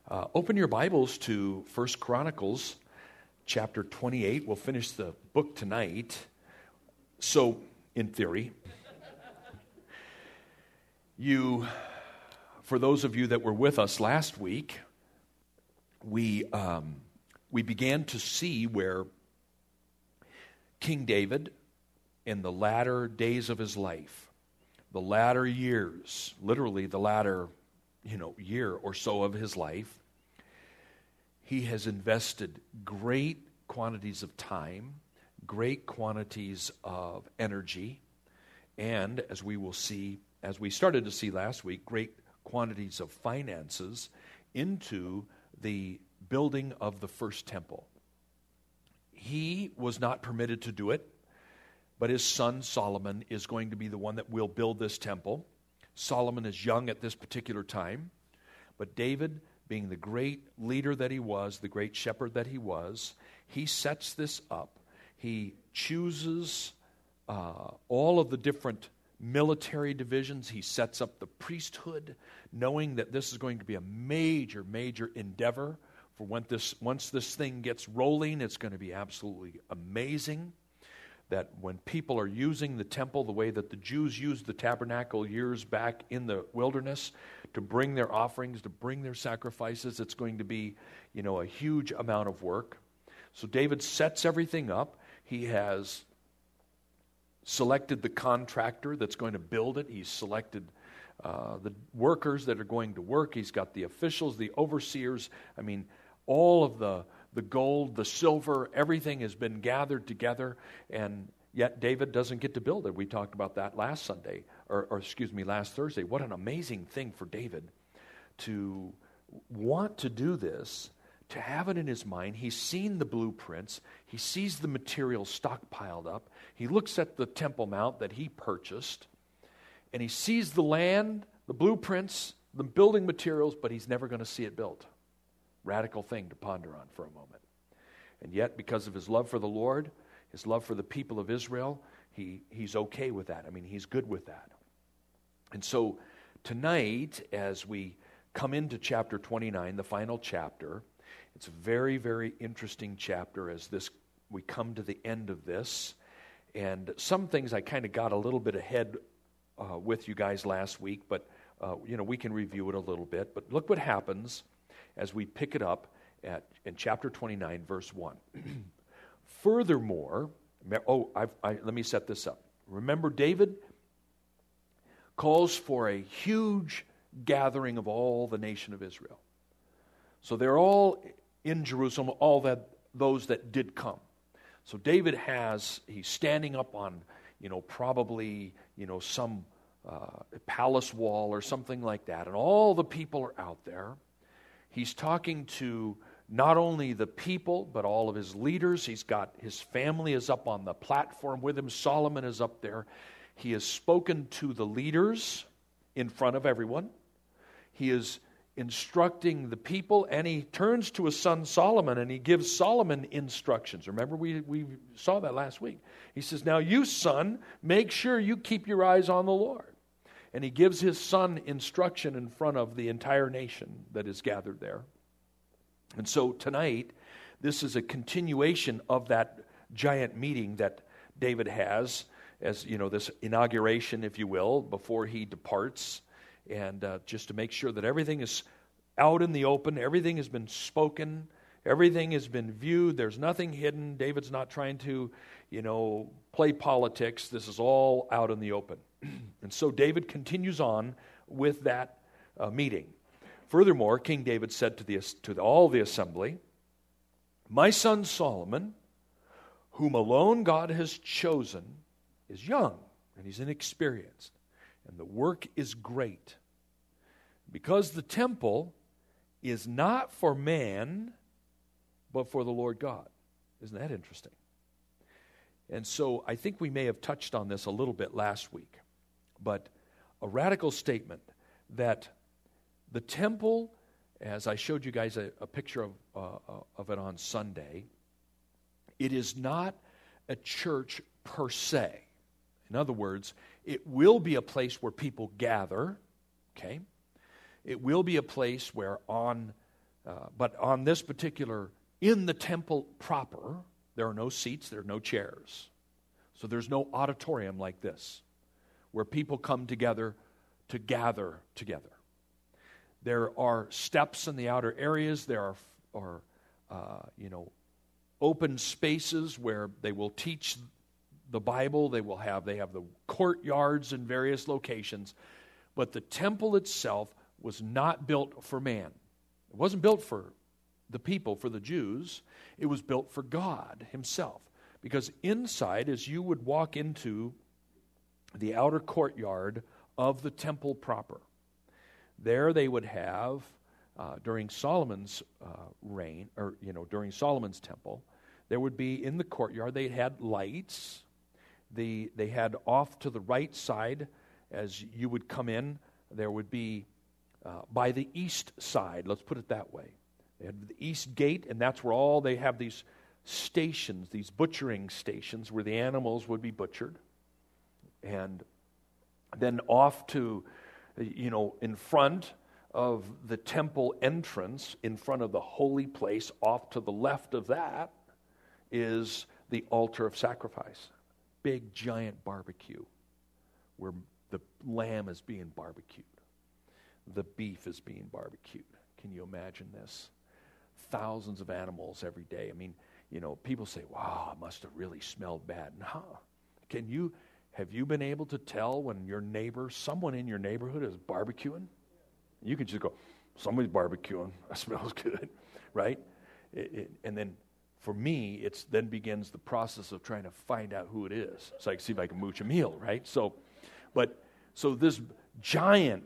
Open your Bibles to 1 Chronicles chapter 28. We'll finish the book tonight. So, in theory, for those of you that were with us last week, we began to see where King David, in the latter days of his life, the latter years, literally the latter year or so of his life, he has invested great quantities of time, great quantities of energy, and as we will see, as we started to see last week, great quantities of finances into the building of the first temple. He was not permitted to do it, but his son Solomon is going to be the one that will build this temple. Solomon is young at this particular time, but David, being the great leader that he was, the great shepherd that he was, he sets this up. He chooses all of the different military divisions. He sets up the priesthood, knowing that this is going to be a major, major endeavor. For once this thing gets rolling, it's going to be absolutely amazing. That when people are using the temple the way that the Jews used the tabernacle years back in the wilderness to bring their offerings, to bring their sacrifices, it's going to be, a huge amount of work. So David sets everything up. He has selected the contractor that's going to build it. He's selected the workers that are going to work. He's got the officials, the overseers. All of the gold, the silver, everything has been gathered together, and yet David doesn't get to build it. We talked about that last Thursday. What an amazing thing for David to want to do this, to have it in his mind. He's seen the blueprints. He sees the materials stockpiled up. He looks at the Temple Mount that he purchased, and he sees the land, the blueprints, the building materials, but he's never going to see it built. Radical thing to ponder on for a moment. And yet, because of his love for the Lord, his love for the people of Israel, he's okay with that. He's good with that. And so tonight, as we come into chapter 29, the final chapter, it's a very, very interesting chapter as we come to the end of this. And some things I kind of got a little bit ahead with you guys last week, but we can review it a little bit. But look what happens as we pick it up in chapter 29, verse 1. Furthermore, let me set this up. Remember, David calls for a huge gathering of all the nation of Israel. So they're all in Jerusalem, those that did come. So David he's standing up on, probably, some palace wall or something like that, and all the people are out there. He's talking to not only the people, but all of his leaders. He's got his family is up on the platform with him. Solomon is up there. He has spoken to the leaders in front of everyone. He is instructing the people, and he turns to his son Solomon, and he gives Solomon instructions. Remember, we saw that last week. He says, now you, son, make sure you keep your eyes on the Lord. And he gives his son instruction in front of the entire nation that is gathered there. And so tonight, this is a continuation of that giant meeting that David has, as this inauguration, if you will, before he departs, and just to make sure that everything is out in the open, everything has been spoken, everything has been viewed, there's nothing hidden. David's not trying to, play politics. This is all out in the open. And so David continues on with that meeting. Furthermore, King David said to all the assembly, my son Solomon, whom alone God has chosen, is young and he's inexperienced, and the work is great, because the temple is not for man, but for the Lord God. Isn't that interesting? And so I think we may have touched on this a little bit last week, but a radical statement that the temple, as I showed you guys a picture of it on Sunday, it is not a church per se. In other words, it will be a place where people gather, okay? It will be a place where on But on this particular, in the temple proper, there are no seats, there are no chairs. So there's no auditorium like this, where people come together to gather together. There are steps in the outer areas. There are open spaces where they will teach the Bible. They have the courtyards in various locations. But the temple itself was not built for man. It wasn't built for the people, for the Jews. It was built for God himself. Because inside, as you would walk into the outer courtyard of the temple proper, there they would have, during Solomon's reign, or during Solomon's temple, there would be in the courtyard, they had lights. They had off to the right side, as you would come in, there would be by the east side, let's put it that way. They had the east gate, and that's where they have these stations, these butchering stations, where the animals would be butchered. And then off to, in front of the temple entrance, in front of the holy place, off to the left of that, is the altar of sacrifice. Big, giant barbecue where the lamb is being barbecued. The beef is being barbecued. Can you imagine this? Thousands of animals every day. I mean, people say, wow, it must have really smelled bad. No. Have you been able to tell when someone in your neighborhood is barbecuing? You can just go, somebody's barbecuing. That smells good, right? And then for me, then begins the process of trying to find out who it is, so I can see if I can mooch a meal, right? So this giant,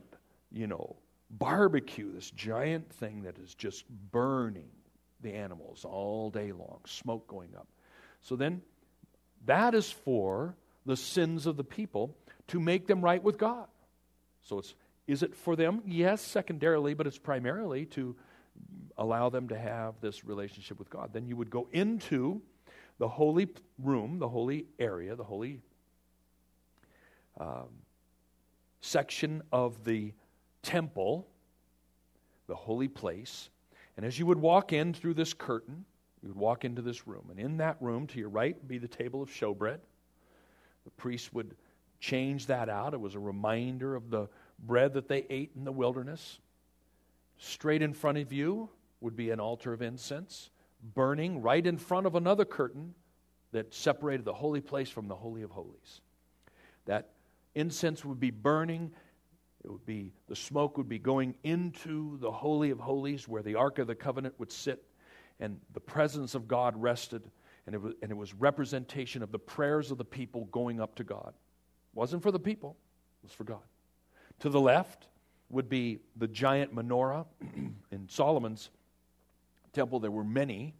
barbecue, this giant thing that is just burning the animals all day long, smoke going up. So then, that is for the sins of the people to make them right with God. So is it for them? Yes, secondarily, but it's primarily to allow them to have this relationship with God. Then you would go into the holy room, the holy area, the holy section of the temple, the holy place. And as you would walk in through this curtain, you would walk into this room. And in that room, to your right, would be the table of showbread. The priest would change that out. It was a reminder of the bread that they ate in the wilderness. Straight in front of you would be an altar of incense, burning right in front of another curtain that separated the holy place from the Holy of Holies. That incense would be burning. The smoke would be going into the Holy of Holies where the Ark of the Covenant would sit, and the presence of God rested, and it was representation of the prayers of the people going up to God. It wasn't for the people, it was for God. To the left would be the giant menorah. In Solomon's temple there were many,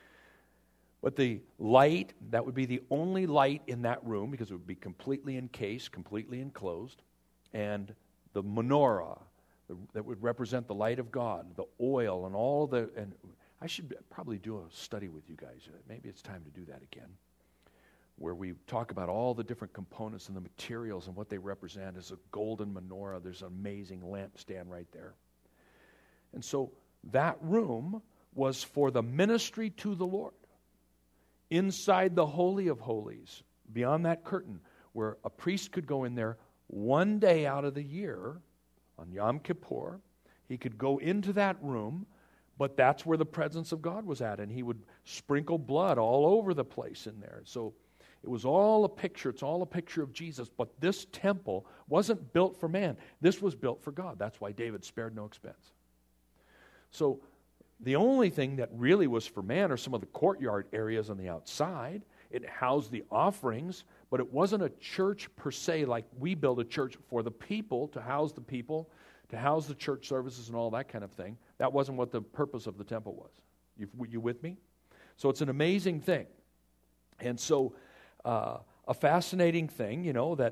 but the light, that would be the only light in that room because it would be completely encased, completely enclosed, and the menorah that would represent the light of God, the oil and all and I should probably do a study with you guys. Maybe it's time to do that again, where we talk about all the different components and the materials and what they represent. As a golden menorah, there's an amazing lampstand right there. And so that room was for the ministry to the Lord. Inside the Holy of Holies, beyond that curtain, where a priest could go in there one day out of the year, on Yom Kippur, he could go into that room, but that's where the presence of God was at, and he would sprinkle blood all over the place in there. So it was all a picture. It's all a picture of Jesus. But this temple wasn't built for man. This was built for God. That's why David spared no expense. So the only thing that really was for man are some of the courtyard areas on the outside. It housed the offerings, but it wasn't a church per se like we build a church for the people, to house the people, to house the church services and all that kind of thing. That wasn't what the purpose of the temple was. You with me? So it's an amazing thing. And so a fascinating thing,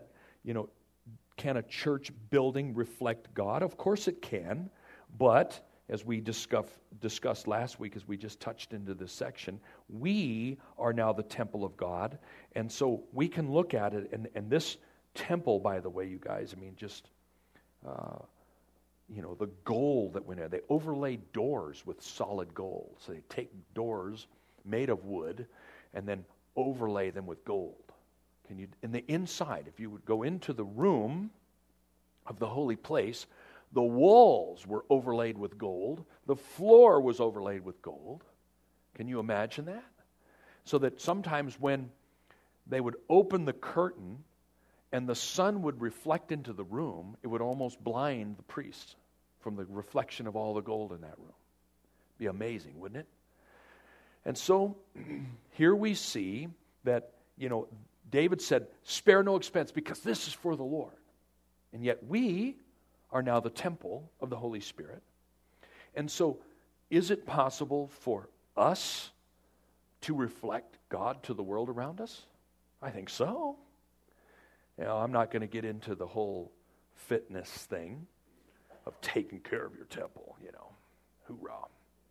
can a church building reflect God? Of course it can, but as we discussed last week, as we just touched into this section, we are now the temple of God, and so we can look at it, and this temple, by the way, you guys, the gold that went in. They overlaid doors with solid gold. So they take doors made of wood and then overlay them with gold. In the inside, if you would go into the room of the holy place, the walls were overlaid with gold. The floor was overlaid with gold. Can you imagine that? So that sometimes when they would open the curtain and the sun would reflect into the room, it would almost blind the priests from the reflection of all the gold in that room. Be amazing, wouldn't it? And so here we see that, David said, spare no expense because this is for the Lord. And yet we are now the temple of the Holy Spirit. And so is it possible for us to reflect God to the world around us? I think so. I'm not going to get into the whole fitness thing of taking care of your temple, hoorah.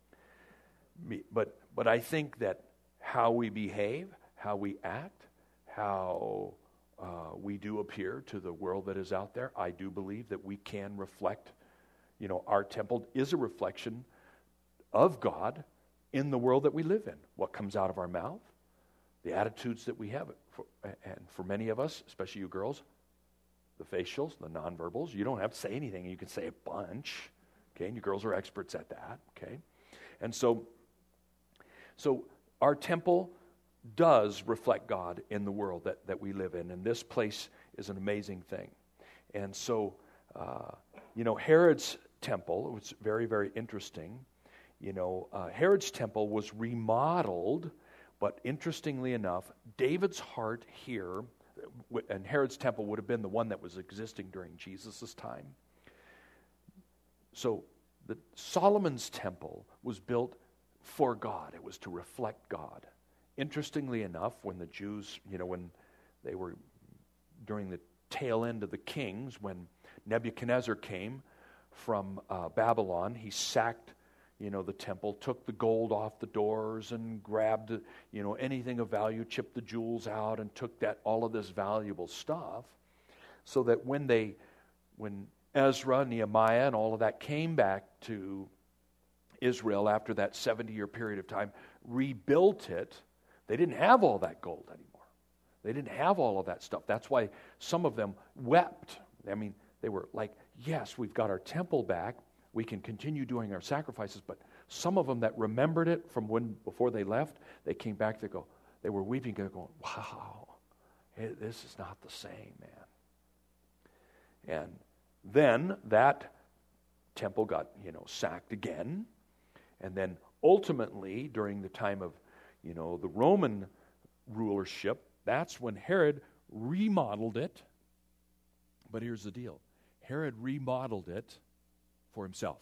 But I think that how we behave, how we act, how we do appear to the world that is out there, I do believe that we can reflect, our temple is a reflection of God in the world that we live in. What comes out of our mouth, the attitudes that we have, and for many of us, especially you girls, the facials, the nonverbals, you don't have to say anything, you can say a bunch, okay, and you girls are experts at that, okay? And so our temple does reflect God in the world that we live in, and this place is an amazing thing. And so, Herod's temple was very, very interesting. Herod's temple was remodeled, but interestingly enough, David's heart here, and Herod's temple would have been the one that was existing during Jesus' time. So, Solomon's temple was built for God. It was to reflect God. Interestingly enough, when the Jews, when they were during the tail end of the kings, when Nebuchadnezzar came from Babylon, he sacked, the temple, took the gold off the doors and grabbed, anything of value, chipped the jewels out and took all of this valuable stuff, so that when Ezra, Nehemiah, and all of that came back to Israel after that 70-year period of time, rebuilt it, they didn't have all that gold anymore. They didn't have all of that stuff. That's why some of them wept. I mean, they were like, yes, we've got our temple back. We can continue doing our sacrifices. But some of them that remembered it from before they left, they came back, they were weeping, going, wow, this is not the same, man. And then that temple got, sacked again. And then ultimately, during the time of, the Roman rulership, that's when Herod remodeled it. But here's the deal. Herod remodeled it for himself.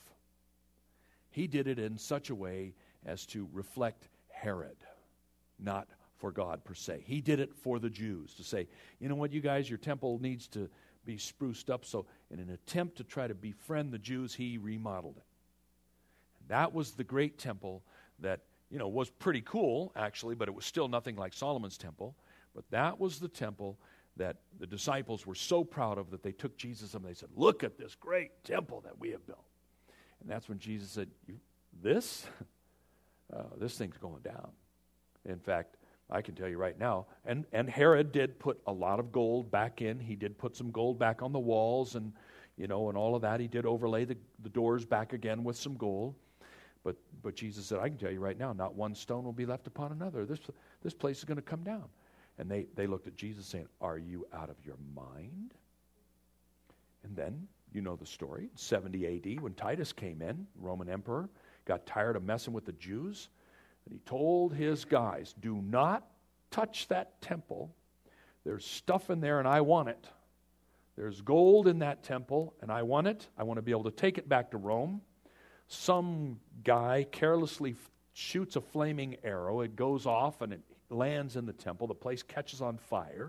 He did it in such a way as to reflect Herod, not for God per se. He did it for the Jews to say, you know what, you guys, your temple needs to be spruced up. So in an attempt to try to befriend the Jews, he remodeled it. And that was the great temple that, was pretty cool, actually, but it was still nothing like Solomon's temple. But that was the temple that the disciples were so proud of that they took Jesus and they said, look at this great temple that we have built. And that's when Jesus said, this thing's going down. In fact, I can tell you right now, and Herod did put a lot of gold back in. He did put some gold back on the walls and, and all of that. He did overlay the doors back again with some gold. But Jesus said, I can tell you right now, not one stone will be left upon another. This place is going to come down. And they looked at Jesus saying, are you out of your mind? And then, you know the story, 70 A.D., when Titus came in, Roman emperor, got tired of messing with the Jews, and he told his guys, do not touch that temple. There's stuff in there, and I want it. There's gold in that temple, and I want it. I want to be able to take it back to Rome. Some guy carelessly shoots a flaming arrow. It goes off, and it lands in the temple. The place catches on fire.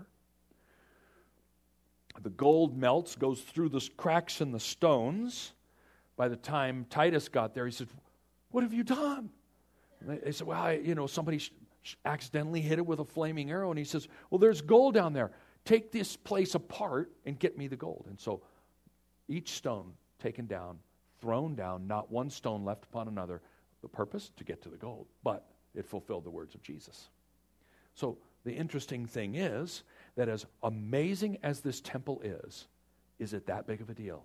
The gold melts, goes through the cracks in the stones. By the time Titus got there, he said, what have you done? And they said, well, somebody accidentally hit it with a flaming arrow. And he says, well, there's gold down there. Take this place apart and get me the gold. And so each stone taken down thrown down, not one stone left upon another. The purpose? To get to the gold. But it fulfilled the words of Jesus. So the interesting thing is that as amazing as this temple is it that big of a deal?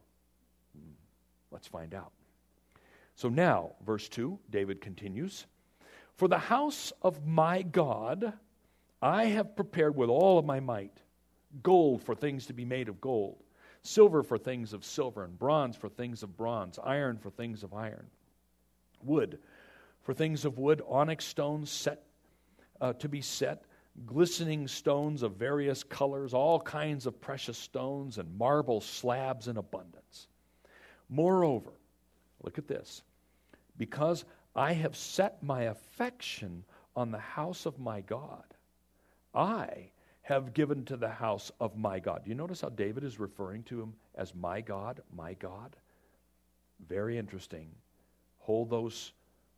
Let's find out. So now, verse 2, David continues, "For the house of my God I have prepared with all of my might, gold for things to be made of gold, silver for things of silver, and bronze for things of bronze, iron for things of iron, wood for things of wood, onyx stones set to be set, glistening stones of various colors, all kinds of precious stones, and marble slabs in abundance. Moreover," look at this, "because I have set my affection on the house of my God, I have given to the house of my God." Do you notice how David is referring to him as my God, my God? Very interesting. Hold those,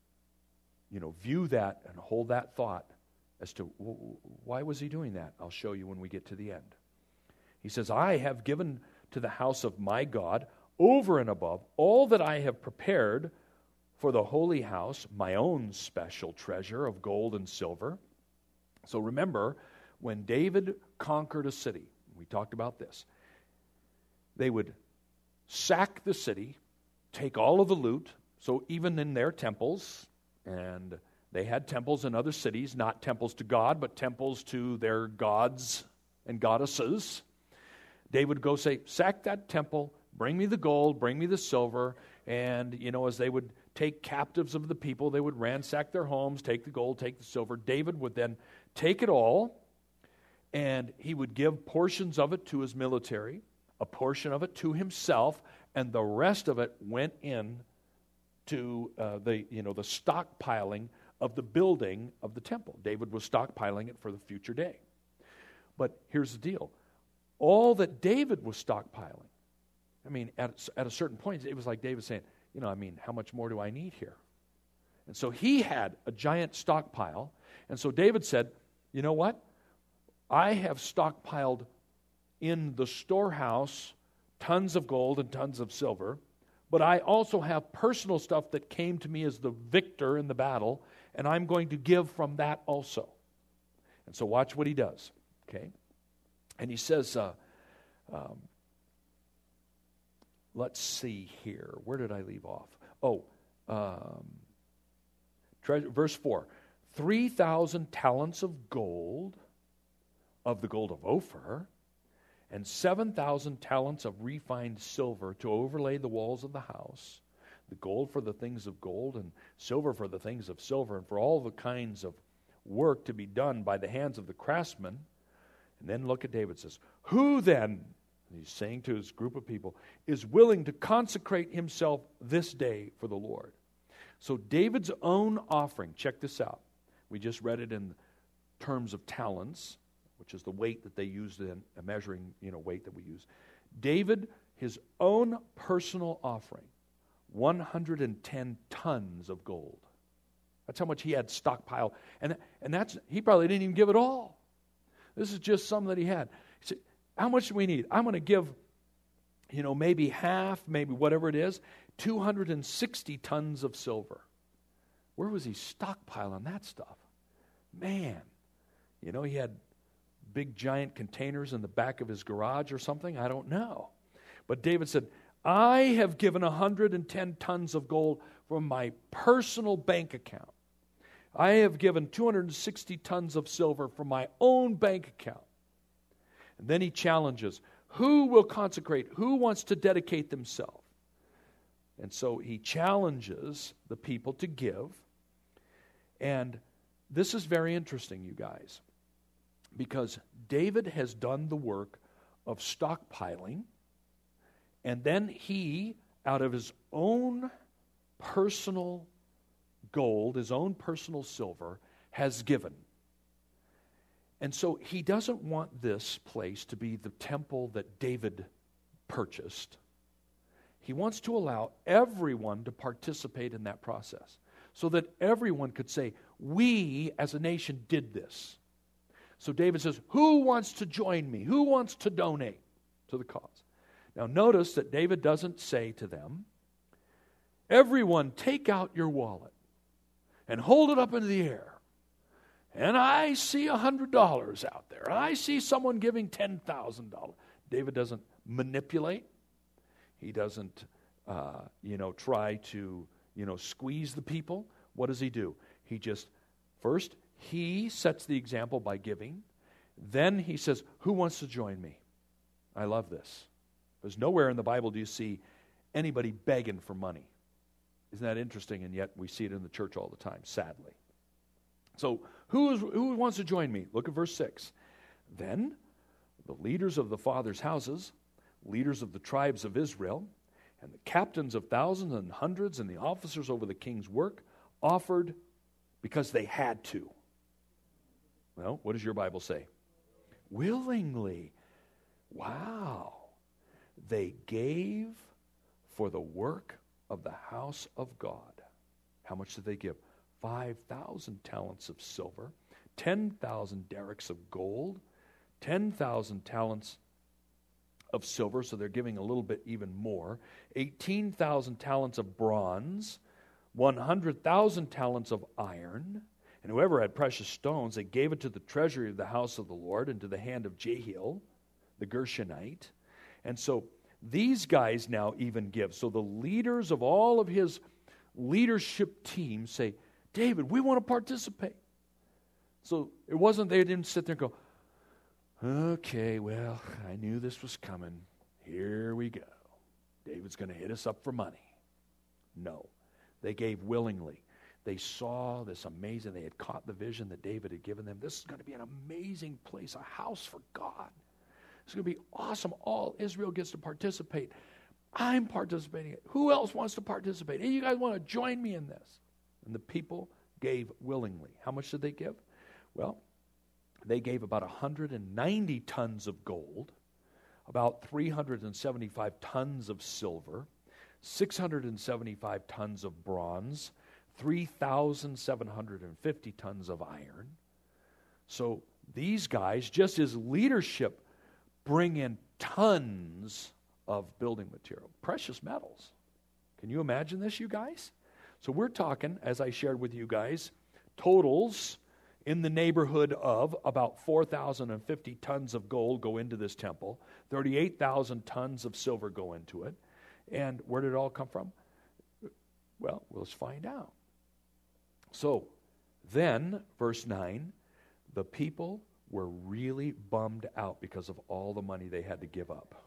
view that and hold that thought as to why was he doing that. I'll show you when we get to the end. He says, "I have given to the house of my God over and above all that I have prepared for the holy house, my own special treasure of gold and silver." So remember, when David conquered a city, we talked about this, they would sack the city, take all of the loot, so even in their temples, and they had temples in other cities, not temples to God, but temples to their gods and goddesses. They would go say, "Sack that temple, bring me the gold, bring me the silver," and, as they would take captives of the people, they would ransack their homes, take the gold, take the silver. David would then take it all, and he would give portions of it to his military, a portion of it to himself, and the rest of it went in to the stockpiling of the building of the temple. David was stockpiling it for the future day. But here's the deal. All that David was stockpiling, at a certain point, it was like David saying, how much more do I need here? And so he had a giant stockpile. And so David said, "You know what? I have stockpiled in the storehouse tons of gold and tons of silver, but I also have personal stuff that came to me as the victor in the battle, and I'm going to give from that also." And so watch what he does, okay? And he says, let's see here. Where did I leave off? Verse 4. 3,000 talents of gold, of the gold of Ophir, and 7,000 talents of refined silver to overlay the walls of the house, the gold for the things of gold, and silver for the things of silver, and for all the kinds of work to be done by the hands of the craftsmen. And then look at David says, "Who then," he's saying to his group of people, "is willing to consecrate himself this day for the Lord?" So David's own offering, check this out. We just read it in terms of talents, which is the weight that they used in a measuring, weight that we use. David, his own personal offering, 110 tons of gold. That's how much he had stockpiled. And that's, he probably didn't even give it all. This is just some that he had. He said, "How much do we need? I'm going to give, maybe half, maybe whatever it is, 260 tons of silver." Where was he stockpiling that stuff? Man, he had big giant containers in the back of his garage or something. I don't know. But David said, "I have given 110 tons of gold from my personal bank account. I have given 260 tons of silver from my own bank account." And then he challenges, who will consecrate? Who wants to dedicate themselves? And so he challenges the people to give. And this is very interesting, you guys, because David has done the work of stockpiling, and then he, out of his own personal gold, his own personal silver, has given. And so he doesn't want this place to be the temple that David purchased. He wants to allow everyone to participate in that process so that everyone could say, we as a nation did this. So David says, who wants to join me? Who wants to donate to the cause? Now notice that David doesn't say to them, everyone take out your wallet and hold it up into the air. And I see $100 out there. I see someone giving $10,000. David doesn't manipulate. He doesn't, try to, squeeze the people. What does he do? He just, first, he sets the example by giving. Then he says, who wants to join me? I love this. There's nowhere in the Bible do you see anybody begging for money. Isn't that interesting? And yet we see it in the church all the time, sadly. So who wants to join me? Look at verse 6. Then the leaders of the fathers' houses, leaders of the tribes of Israel, and the captains of thousands and hundreds and the officers over the king's work offered because they had to. Well, what does your Bible say? Willingly. Wow. They gave for the work of the house of God. How much did they give? 5,000 talents of silver, 10,000 derricks of gold, 10,000 talents of silver, so they're giving a little bit even more, 18,000 talents of bronze, 100,000 talents of iron, and whoever had precious stones, they gave it to the treasury of the house of the Lord and to the hand of Jehiel, the Gershonite. And so these guys now even give. So the leaders of all of his leadership team say, David, we want to participate. So it wasn't they didn't sit there and go, okay, well, I knew this was coming. Here we go. David's going to hit us up for money. No, they gave willingly. They saw this amazing, they had caught the vision that David had given them. This is going to be an amazing place, a house for God. It's going to be awesome. All Israel gets to participate. I'm participating. Who else wants to participate? Hey, you guys want to join me in this? And the people gave willingly. How much did they give? Well, they gave about 190 tons of gold, about 375 tons of silver, 675 tons of bronze, 3,750 tons of iron. So these guys, just as leadership, bring in tons of building material, precious metals. Can you imagine this, you guys? So we're talking, as I shared with you guys, totals in the neighborhood of about 4,050 tons of gold go into this temple, 38,000 tons of silver go into it. And where did it all come from? Well, let's find out. So then, verse 9, the people were really bummed out because of all the money they had to give up.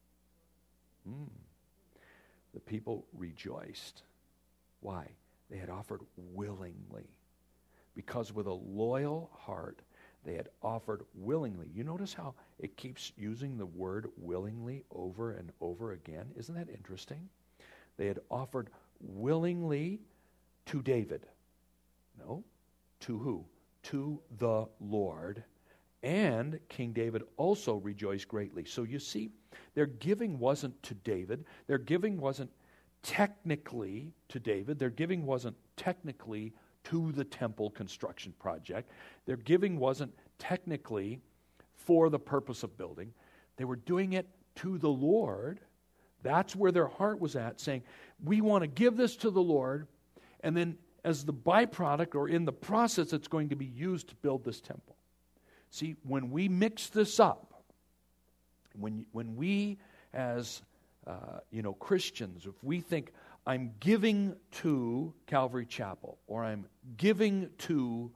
The people rejoiced. Why? They had offered willingly. Because with a loyal heart, they had offered willingly. You notice how it keeps using the word willingly over and over again? Isn't that interesting? They had offered willingly to David. No, to who? To the Lord. And King David also rejoiced greatly. So you see, their giving wasn't to David. Their giving wasn't technically to David. Their giving wasn't technically to the temple construction project. Their giving wasn't technically for the purpose of building. They were doing it to the Lord. That's where their heart was at, saying, we want to give this to the Lord, and then as the byproduct or in the process, it's going to be used to build this temple. See, when we mix this up, when we as Christians, if we think, I'm giving to Calvary Chapel, or I'm giving to,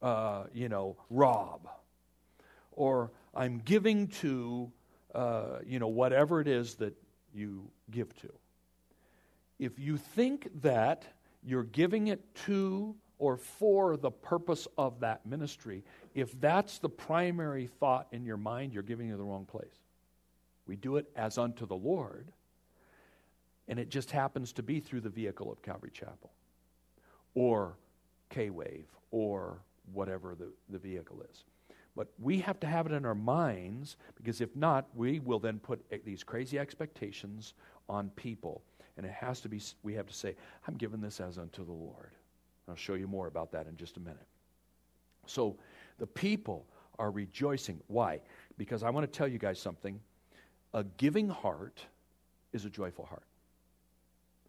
Rob, or I'm giving to, whatever it is that you give to. If you think that you're giving it to or for the purpose of that ministry, if that's the primary thought in your mind, you're giving it the wrong place. We do it as unto the Lord, and it just happens to be through the vehicle of Calvary Chapel or K-Wave or whatever the vehicle is. But we have to have it in our minds, because if not, we will then put these crazy expectations on people. And it has to be, we have to say, I'm giving this as unto the Lord. I'll show you more about that in just a minute. So the people are rejoicing. Why? Because I want to tell you guys something. A giving heart is a joyful heart.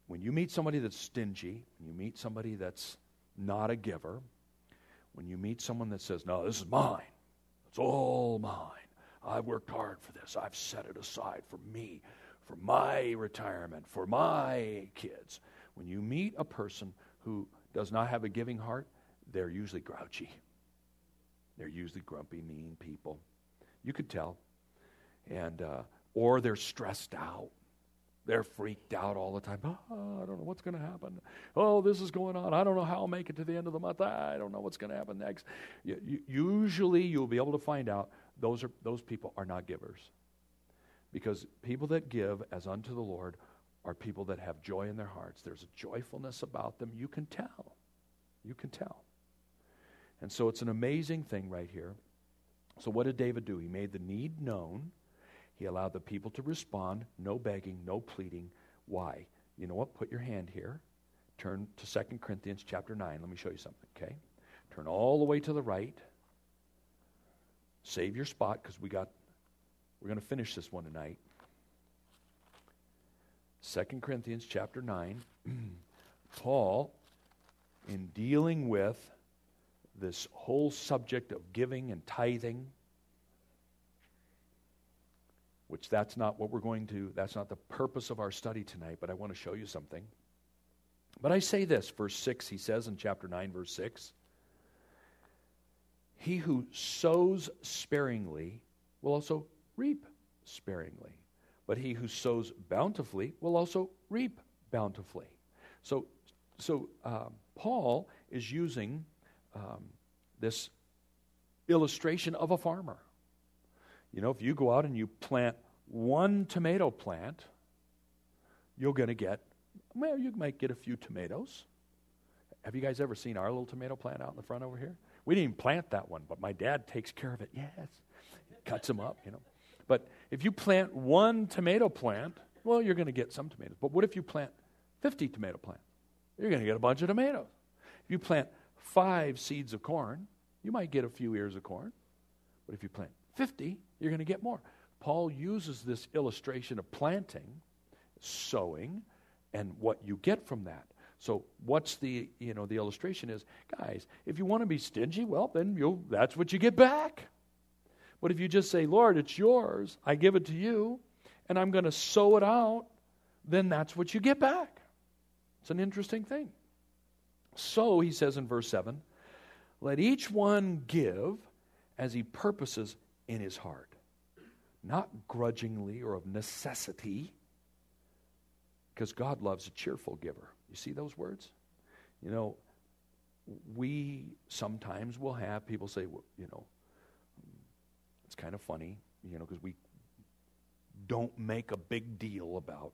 when you meet somebody that's stingy, when you meet somebody that's not a giver, when you meet someone that says, no, this is mine, it's all mine, I've worked hard for this, I've set it aside for me, for my retirement, for my kids. When you meet a person who does not have a giving heart, they're usually grouchy. They're usually grumpy, mean people. You could tell. And or they're stressed out. They're freaked out all the time. Oh, I don't know what's going to happen. Oh, this is going on. I don't know how I'll make it to the end of the month. I don't know what's going to happen next. Usually you'll be able to find out those people are not givers. Because people that give as unto the Lord are people that have joy in their hearts. There's a joyfulness about them. You can tell. You can tell. And so it's an amazing thing right here. So what did David do? He made the need known. He allowed the people to respond. No begging, no pleading. Why? You know what? Put your hand here. Turn to 2 Corinthians chapter 9. Let me show you something, okay? Turn all the way to the right. Save your spot because we're going to finish this one tonight. 2 Corinthians chapter 9. Paul, in dealing with this whole subject of giving and tithing, which that's not the purpose of our study tonight, but I want to show you something. But I say this, verse 6, he says in chapter 9, verse 6, he who sows sparingly will also reap sparingly, but he who sows bountifully will also reap bountifully. So Paul is using this illustration of a farmer. You know, if you go out and you plant one tomato plant, you might get a few tomatoes. Have you guys ever seen our little tomato plant out in the front over here? We didn't even plant that one, but my dad takes care of it. Yes, cuts them up, you know. But if you plant one tomato plant, well, you're going to get some tomatoes. But what if you plant 50 tomato plants? You're going to get a bunch of tomatoes. If you plant 5 seeds of corn, you might get a few ears of corn. But if you plant 50, you're going to get more. Paul uses this illustration of planting, sowing, and what you get from that. So what's the illustration is, guys, if you want to be stingy, well, then that's what you get back. But if you just say, Lord, it's yours, I give it to you, and I'm going to sow it out, then that's what you get back. It's an interesting thing. So, he says in verse 7, let each one give as he purposes in his heart, not grudgingly or of necessity, because God loves a cheerful giver. You see those words? You know, we sometimes will have people say, well, you know, it's kind of funny, you know, because we don't make a big deal about,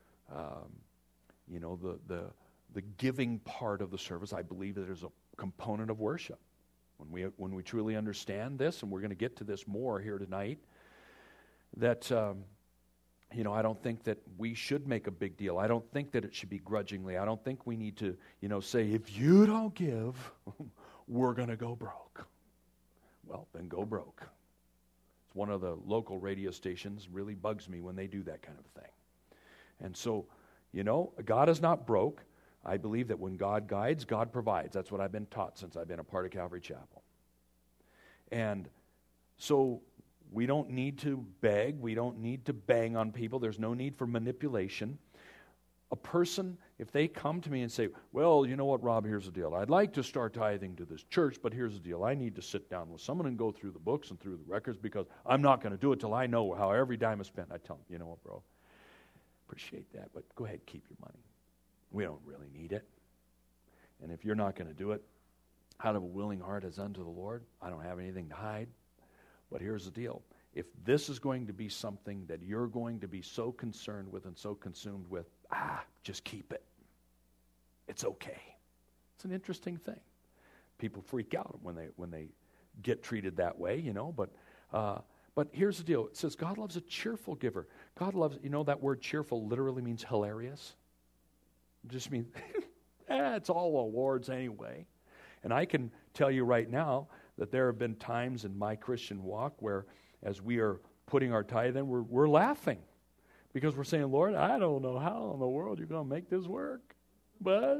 you know, the giving part of the service. I believe that there's a component of worship. When we truly understand this, and we're going to get to this more here tonight, that, you know, I don't think that we should make a big deal. I don't think that it should be grudgingly. I don't think we need to, you know, say, if you don't give, we're going to go broke. Well, then go broke. It's one of the local radio stations. Really bugs me when they do that kind of thing. And so, you know, God is not broke. I believe that when God guides, God provides. That's what I've been taught since I've been a part of Calvary Chapel. And so we don't need to beg. We don't need to bang on people. There's no need for manipulation. A person, if they come to me and say, well, you know what, Rob, here's the deal. I'd like to start tithing to this church, but here's the deal. I need to sit down with someone and go through the books and through the records because I'm not going to do it till I know how every dime is spent. I tell them, you know what, bro, appreciate that, but go ahead, keep your money. We don't really need it. And if you're not going to do it out of a willing heart as unto the Lord, I don't have anything to hide. But here's the deal. If this is going to be something that you're going to be so concerned with and so consumed with, just keep it. It's okay. It's an interesting thing. People freak out when they get treated that way, you know, but here's the deal. It says God loves a cheerful giver. God loves, you know, that word cheerful literally means hilarious. It just means, it's all awards anyway. And I can tell you right now that there have been times in my Christian walk where as we are putting our tithe in, we're laughing Because we're saying, Lord, I don't know how in the world you're going to make this work. But,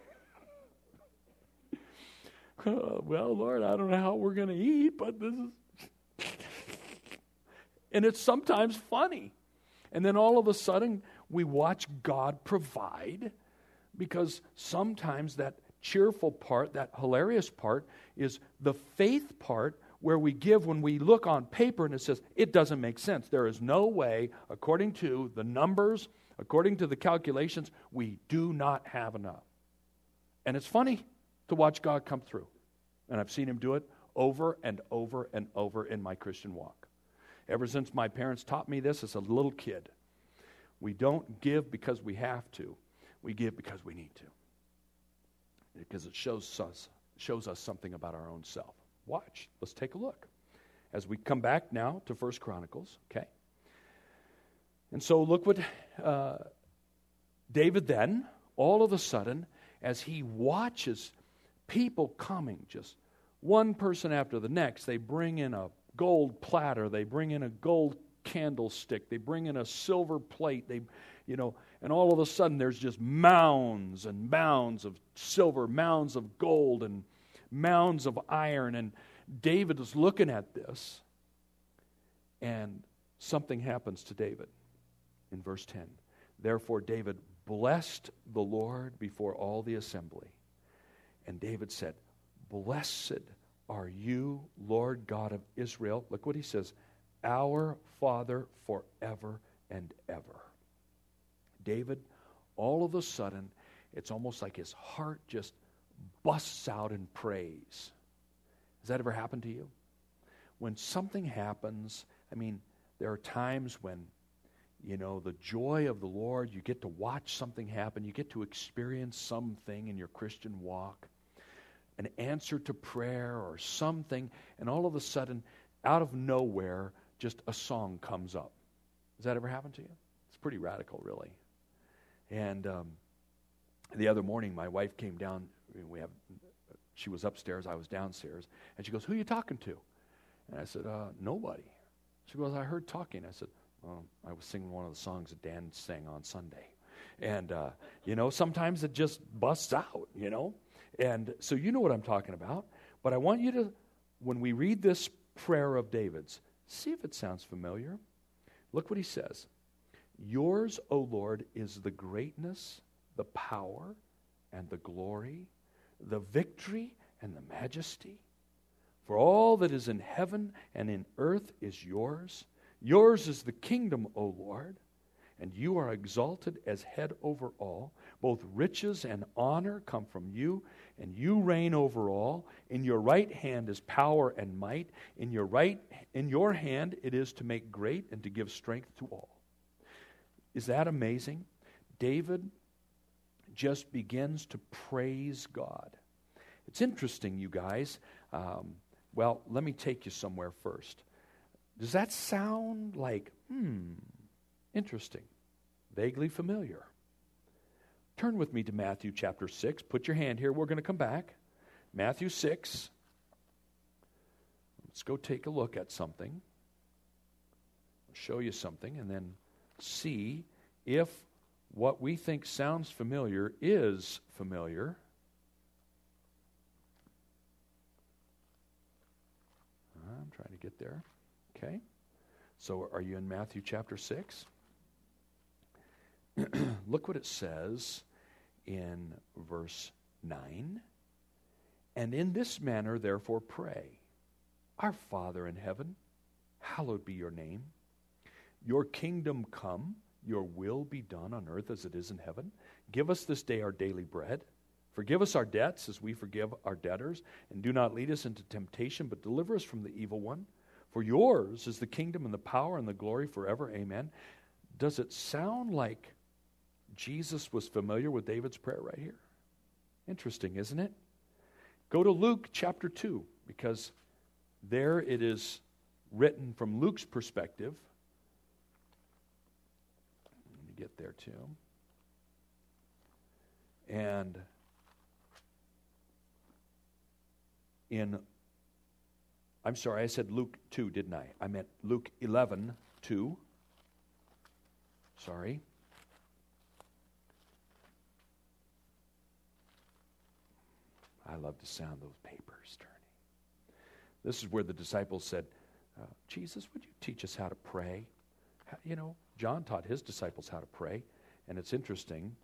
well, Lord, I don't know how we're going to eat, but this is... And it's sometimes funny. And then all of a sudden, we watch God provide, because sometimes that cheerful part, that hilarious part, is the faith part where we give when we look on paper and it says, it doesn't make sense. There is no way, according to the numbers, according to the calculations, we do not have enough. And it's funny to watch God come through. And I've seen Him do it over and over and over in my Christian walk. Ever since my parents taught me this as a little kid. We don't give because we have to. We give because we need to. Because it shows us something about our own self. Watch. Let's take a look. As we come back now to 1 Chronicles, okay? And so look what David then, all of a sudden, as he watches people coming, just one person after the next, they bring in a gold platter, they bring in a gold candlestick, they bring in a silver plate, and all of a sudden there's just mounds and mounds of silver, mounds of gold, and mounds of iron. And David is looking at this, and something happens to David in verse 10. Therefore David blessed the Lord before all the assembly. And David said, Blessed are you, Lord God of Israel. Look what he says, our Father forever and ever. David, all of a sudden, it's almost like his heart just busts out in praise. Has that ever happened to you? When something happens, there are times when, the joy of the Lord, you get to watch something happen, you get to experience something in your Christian walk, an answer to prayer or something, and all of a sudden, out of nowhere, just a song comes up. Has that ever happened to you? It's pretty radical, really. And the other morning, my wife came down. She was upstairs. I was downstairs. And she goes, who are you talking to? And I said, nobody. She goes, I heard talking. I said, I was singing one of the songs that Dan sang on Sunday. And, sometimes it just busts out, And so you know what I'm talking about. But I want you to, when we read this prayer of David's, see if it sounds familiar. Look what he says. Yours, O Lord, is the greatness, the power, and the glory, the victory, and the majesty. For all that is in heaven and in earth is yours. Yours is the kingdom, O Lord, and you are exalted as head over all. Both riches and honor come from you, and you reign over all. In your right hand is power and might. In your hand it is to make great and to give strength to all. Is that amazing? David just begins to praise God. It's interesting, you guys. Let me take you somewhere first. Does that sound like, interesting, vaguely familiar? Turn with me to Matthew chapter 6. Put your hand here. We're going to come back. Matthew 6. Let's go take a look at something. I'll show you something and then see if what we think sounds familiar is familiar. I'm trying to get there. Okay. So are you in Matthew chapter 6? Look what it says in verse 9. And in this manner, therefore, pray. Our Father in heaven, hallowed be your name. Your kingdom come, your will be done on earth as it is in heaven. Give us this day our daily bread. Forgive us our debts as we forgive our debtors. And do not lead us into temptation, but deliver us from the evil one. For yours is the kingdom and the power and the glory forever. Amen. Does it sound like Jesus was familiar with David's prayer right here? Interesting, isn't it? Go to Luke chapter 2, because there it is written from Luke's perspective. Let me get there too. And I'm sorry, I said Luke 2, didn't I? I meant Luke 11, 2. Sorry. I love the sound of those papers turning. This is where the disciples said, Jesus, would you teach us how to pray? You know, John taught his disciples how to pray. And it's interesting,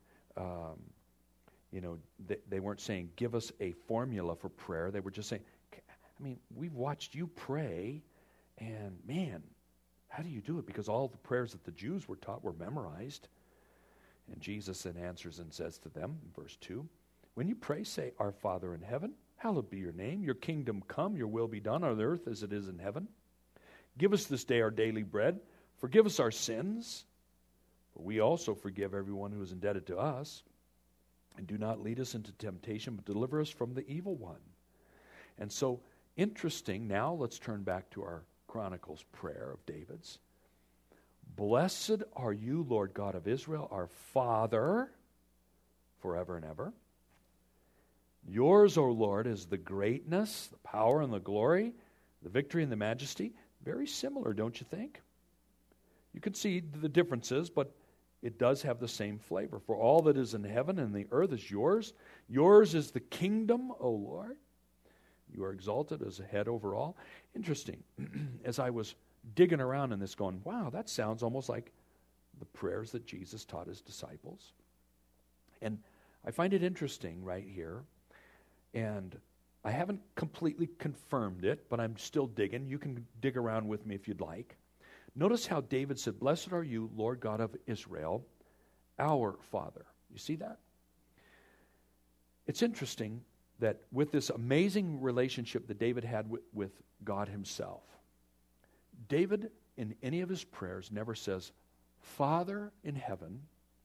they weren't saying, give us a formula for prayer. They were just saying, I mean, we've watched you pray, and man, how do you do it? Because all the prayers that the Jews were taught were memorized. And Jesus then answers and says to them, in verse 2, when you pray, say, Our Father in heaven, hallowed be your name. Your kingdom come, your will be done on earth as it is in heaven. Give us this day our daily bread. Forgive us our sins, for we also forgive everyone who is indebted to us. And do not lead us into temptation, but deliver us from the evil one. And so, interesting, now let's turn back to our Chronicles prayer of David's. Blessed are you, Lord God of Israel, our Father, forever and ever. Yours, O Lord, is the greatness, the power, and the glory, the victory and the majesty. Very similar, don't you think? You can see the differences, but it does have the same flavor. For all that is in heaven and the earth is yours. Yours is the kingdom, O Lord. You are exalted as a head over all. Interesting. As I was digging around in this going, wow, that sounds almost like the prayers that Jesus taught his disciples. And I find it interesting right here. And I haven't completely confirmed it, but I'm still digging. You can dig around with me if you'd like. Notice how David said, Blessed are you, Lord God of Israel, our Father. You see that? It's interesting that with this amazing relationship that David had with God himself, David, in any of his prayers, never says, Father in heaven,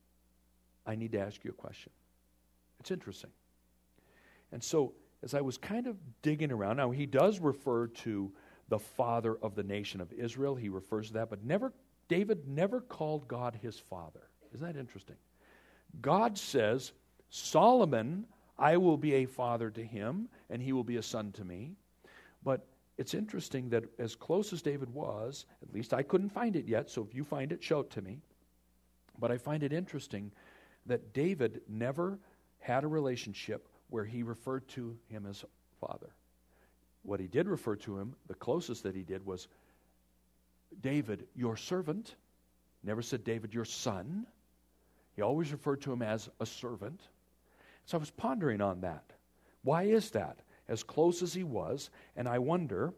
I need to ask you a question. It's interesting. And so, as I was kind of digging around, now he does refer to the father of the nation of Israel. He refers to that, but David never called God his father. Isn't that interesting? God says, Solomon, I will be a father to him, and he will be a son to me. But it's interesting that as close as David was, at least I couldn't find it yet, so if you find it, show it to me. But I find it interesting that David never had a relationship where he referred to him as father. What he did refer to him, the closest that he did was, David, your servant. Never said, David, your son. He always referred to him as a servant. So I was pondering on that. Why is that? As close as he was, and I wonder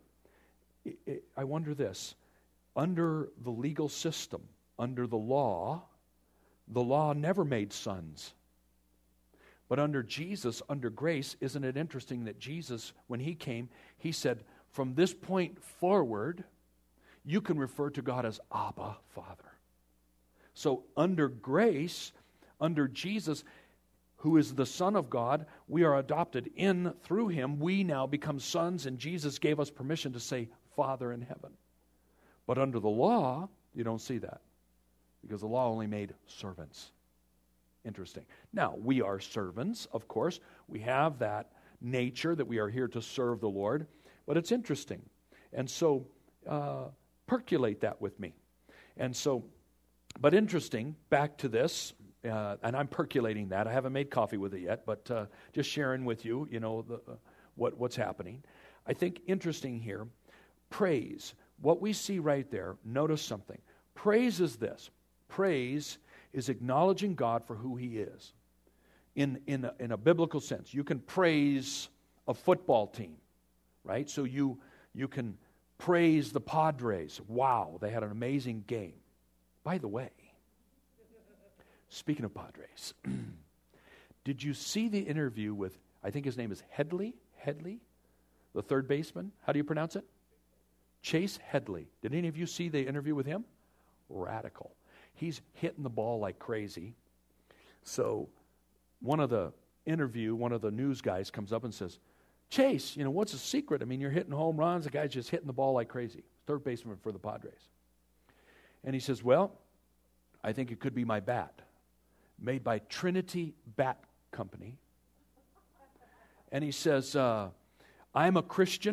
this. Under the legal system, under the law never made sons. But under Jesus, under grace, isn't it interesting that Jesus, when he came, he said, from this point forward, you can refer to God as Abba, Father. So under grace, under Jesus, who is the Son of God, we are adopted in through him. We now become sons, and Jesus gave us permission to say, Father in heaven. But under the law, you don't see that, because the law only made servants. Interesting. Now, we are servants, of course. We have that nature that we are here to serve the Lord. But it's interesting. And so, percolate that with me. And so, but interesting, back to this, and I'm percolating that. I haven't made coffee with it yet, but just sharing with you, what's happening. I think interesting here, praise. What we see right there, notice something. Praise is this. Praise is acknowledging God for who he is. In a biblical sense. You can praise a football team, right? So you can praise the Padres. Wow, they had an amazing game. By the way, speaking of Padres, did you see the interview with, I think his name is Headley, the third baseman? How do you pronounce it? Chase Headley. Did any of you see the interview with him? Radical. He's hitting the ball like crazy. So one of the news guys comes up and says, Chase, what's the secret? I mean, you're hitting home runs. The guy's just hitting the ball like crazy. Third baseman for the Padres. And he says, well, I think it could be my bat. Made by Trinity Bat Company. And he says, I'm a Christian,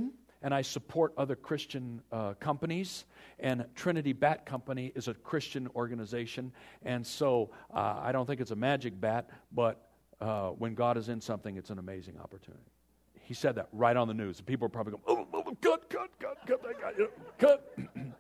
and I support other Christian companies, and Trinity Bat Company is a Christian organization, and so I don't think it's a magic bat, but when God is in something, it's an amazing opportunity. He said that right on the news. People are probably going, cut that guy, cut.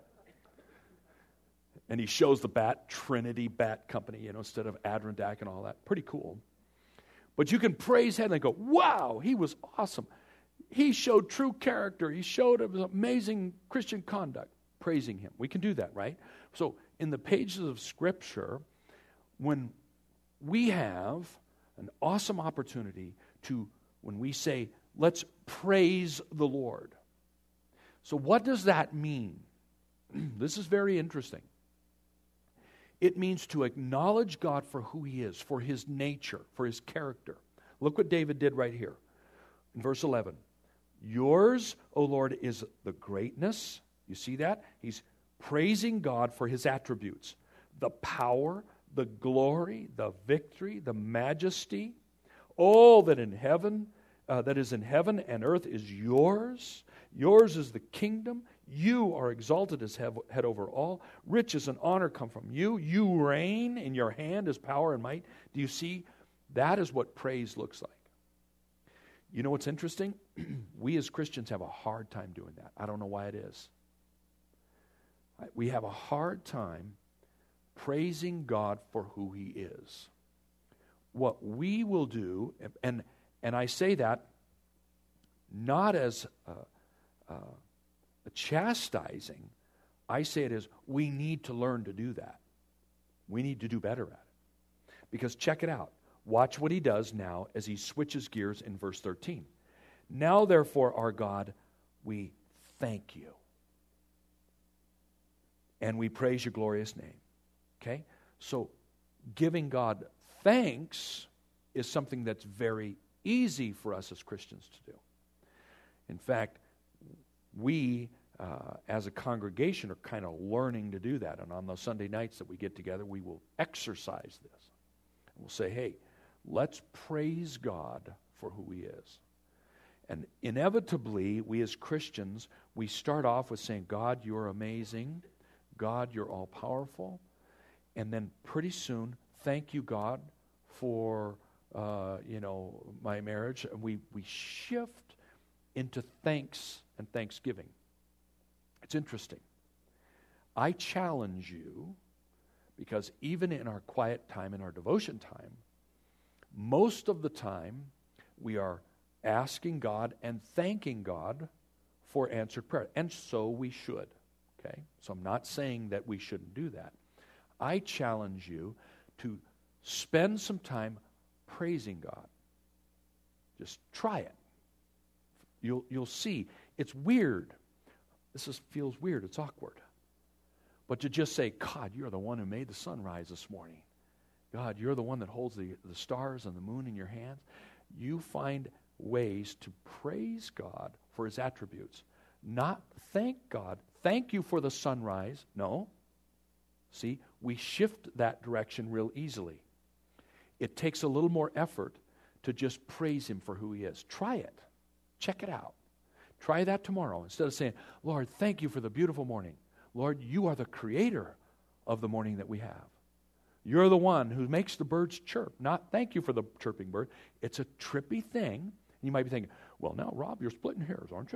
And he shows the bat, Trinity Bat Company, instead of Adirondack and all that. Pretty cool. But you can praise him and go, wow, he was awesome. He showed true character. He showed amazing Christian conduct. Praising him. We can do that, right? So in the pages of Scripture, when we have an awesome opportunity to, when we say, let's praise the Lord. So what does that mean? This is very interesting. It means to acknowledge God for who He is, for His nature, for His character. Look what David did right here in verse 11. Yours, O Lord, is the greatness. You see that? He's praising God for His attributes. The power, the glory, the victory, the majesty. All that in heaven, that is in heaven and earth is yours. Yours is the kingdom. You are exalted as head over all. Riches and honor come from you. You reign. In your hand is power and might. Do you see? That is what praise looks like. You know what's interesting? We as Christians have a hard time doing that. I don't know why it is. We have a hard time praising God for who He is. What we will do, and I say that not as a chastising, I say it as we need to learn to do that. We need to do better at it. Because check it out. Watch what He does now as He switches gears in verse 13. Now, therefore, our God, we thank You. And we praise Your glorious name. Okay? So, giving God thanks is something that's very easy for us as Christians to do. In fact, we, as a congregation, are kind of learning to do that. And on those Sunday nights that we get together, we will exercise this. We'll say, hey, let's praise God for who He is. And inevitably, we as Christians, we start off with saying, God, You're amazing. God, You're all-powerful. And then pretty soon, thank You, God, for, my marriage. And we shift into thanks and thanksgiving. It's interesting. I challenge you, because even in our quiet time, in our devotion time, most of the time we are asking God and thanking God for answered prayer. And so we should. Okay? So I'm not saying that we shouldn't do that. I challenge you to spend some time praising God. Just try it. You'll see. It's weird. Feels weird. It's awkward. But to just say, God, You're the one who made the sunrise this morning. God, You're the one that holds the stars and the moon in Your hands. You find ways to praise God for His attributes. Not thank God. Thank You for the sunrise. No. See, we shift that direction real easily. It takes a little more effort to just praise Him for who He is. Try it. Check it out. Try that tomorrow. Instead of saying, Lord, thank You for the beautiful morning. Lord, You are the creator of the morning that we have. You're the one who makes the birds chirp. Not thank You for the chirping bird. It's a trippy thing. And you might be thinking, well, now, Rob, you're splitting hairs, aren't you?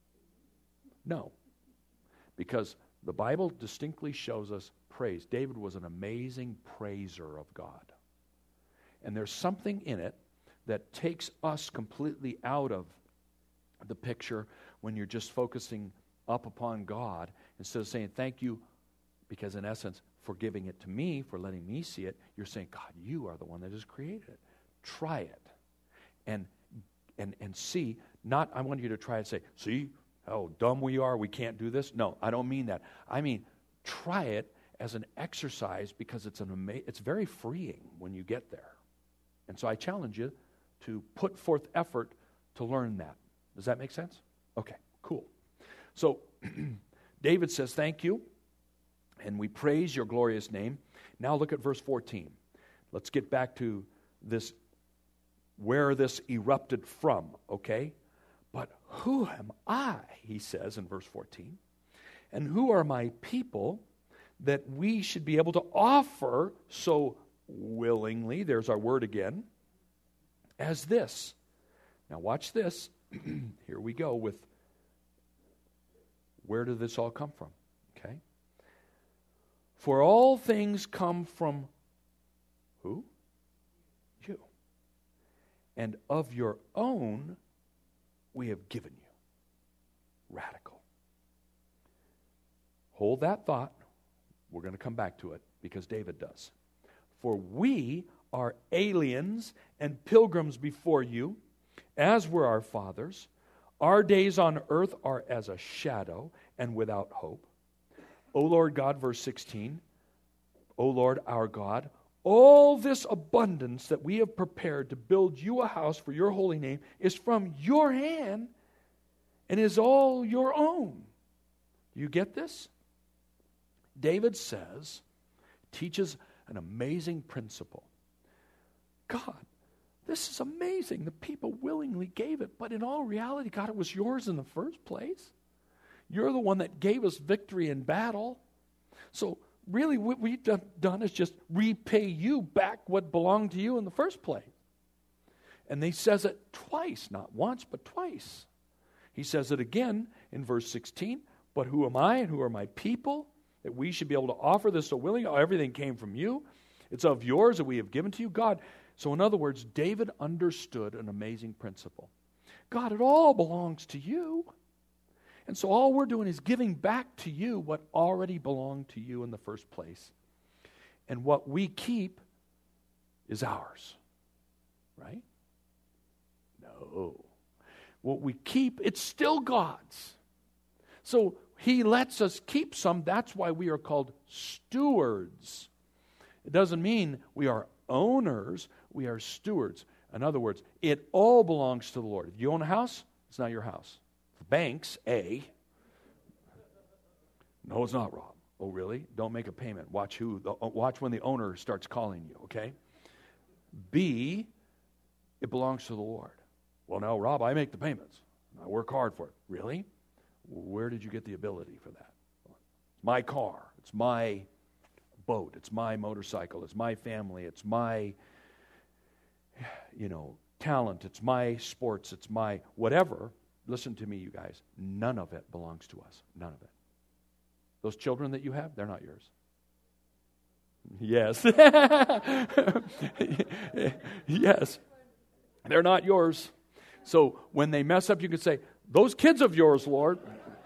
No. Because the Bible distinctly shows us praise. David was an amazing praiser of God. And there's something in it that takes us completely out of the picture when you're just focusing up upon God instead of saying thank You, because in essence, for giving it to me, for letting me see it, you're saying, God, You are the one that has created it. Try it. And see, not I want you to try and say, see how dumb we are, we can't do this. No, I don't mean that. I mean, try it as an exercise, because it's it's very freeing when you get there. And so I challenge you to put forth effort to learn that. Does that make sense? Okay, cool. So David says, thank You, and we praise Your glorious name. Now look at verse 14. Let's get back to this, where this erupted from, okay? But who am I, he says in verse 14, and who are my people that we should be able to offer so willingly, there's our word again, as this. Now watch this. Here we go with where did this all come from? Okay. For all things come from who? You. And of your own we have given you. Radical. Hold that thought. We're going to come back to it because David does. For we are aliens and pilgrims before you, as were our fathers. Our days on earth are as a shadow and without hope. O Lord God, verse 16, O Lord our God, all this abundance that we have prepared to build you a house for your holy name is from your hand and is all your own. You get this? David says, teaches an amazing principle. God, this is amazing. The people willingly gave it, but in all reality, God, it was yours in the first place. You're the one that gave us victory in battle. So really what we've done is just repay you back what belonged to you in the first place. And he says it twice, not once, but twice. He says it again in verse 16, but who am I and who are my people that we should be able to offer this so willingly? Everything came from you. It's of yours that we have given to you, God. So in other words, David understood an amazing principle. God, it all belongs to you. And so all we're doing is giving back to you what already belonged to you in the first place. And what we keep is ours. Right? No. What we keep, it's still God's. So he lets us keep some. That's why we are called stewards. It doesn't mean we are owners. We are stewards. In other words, it all belongs to the Lord. If you own a house, it's not your house. The banks, A. No, it's not, Rob. Oh, really? Don't make a payment. Watch when the owner starts calling you, okay? B, it belongs to the Lord. Well, no, Rob, I make the payments. I work hard for it. Really? Where did you get the ability for that? It's my car. It's my boat. It's my motorcycle. It's my family. It's my, talent. It's my sports. It's my whatever. Listen to me, you guys. None of it belongs to us. None of it. Those children that you have, they're not yours. Yes. Yes. They're not yours. So when they mess up, you can say, those kids of yours, Lord.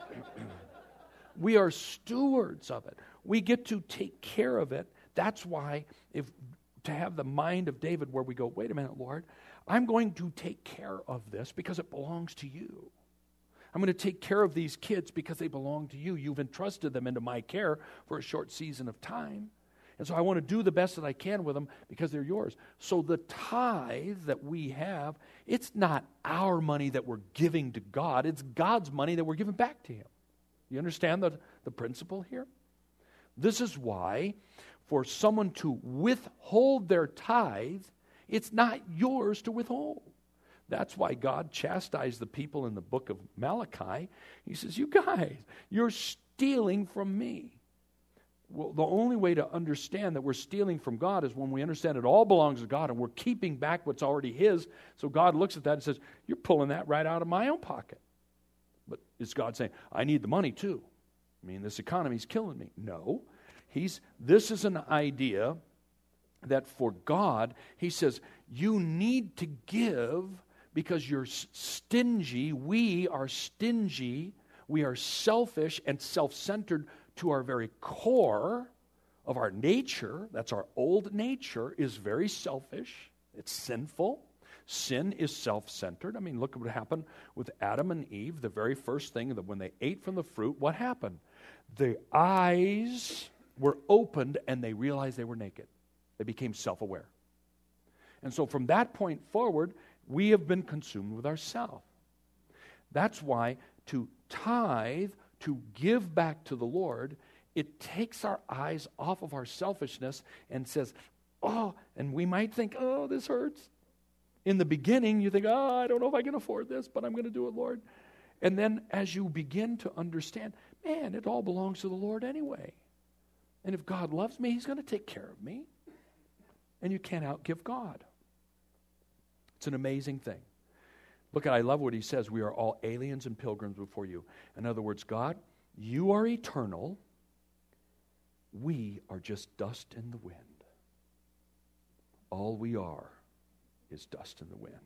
We are stewards of it. We get to take care of it. That's why to have the mind of David where we go, wait a minute, Lord, I'm going to take care of this because it belongs to you. I'm going to take care of these kids because they belong to you. You've entrusted them into my care for a short season of time. And so I want to do the best that I can with them because they're yours. So the tithe that we have, it's not our money that we're giving to God. It's God's money that we're giving back to Him. You understand the principle here? This is why for someone to withhold their tithe, it's not yours to withhold. That's why God chastised the people in the book of Malachi. He says, you guys, you're stealing from me. Well, the only way to understand that we're stealing from God is when we understand it all belongs to God and we're keeping back what's already His. So God looks at that and says, you're pulling that right out of my own pocket. But is God saying, I need the money too? I mean, this economy's killing me. No. This is an idea that for God, He says, you need to give because you're stingy. We are stingy. We are selfish and self-centered to our very core of our nature. That's our old nature is very selfish. It's sinful. Sin is self-centered. I mean, look at what happened with Adam and Eve. The very first thing that when they ate from the fruit, what happened? The eyes were opened and they realized they were naked. They became self-aware. And so from that point forward, we have been consumed with ourselves. That's why to tithe, to give back to the Lord, it takes our eyes off of our selfishness and says, oh, and we might think, oh, this hurts. In the beginning, you think, oh, I don't know if I can afford this, but I'm going to do it, Lord. And then as you begin to understand, man, it all belongs to the Lord anyway. And if God loves me, He's going to take care of me. And you can't outgive God. It's an amazing thing. Look, I love what He says. We are all aliens and pilgrims before you. In other words, God, you are eternal. We are just dust in the wind. All we are is dust in the wind.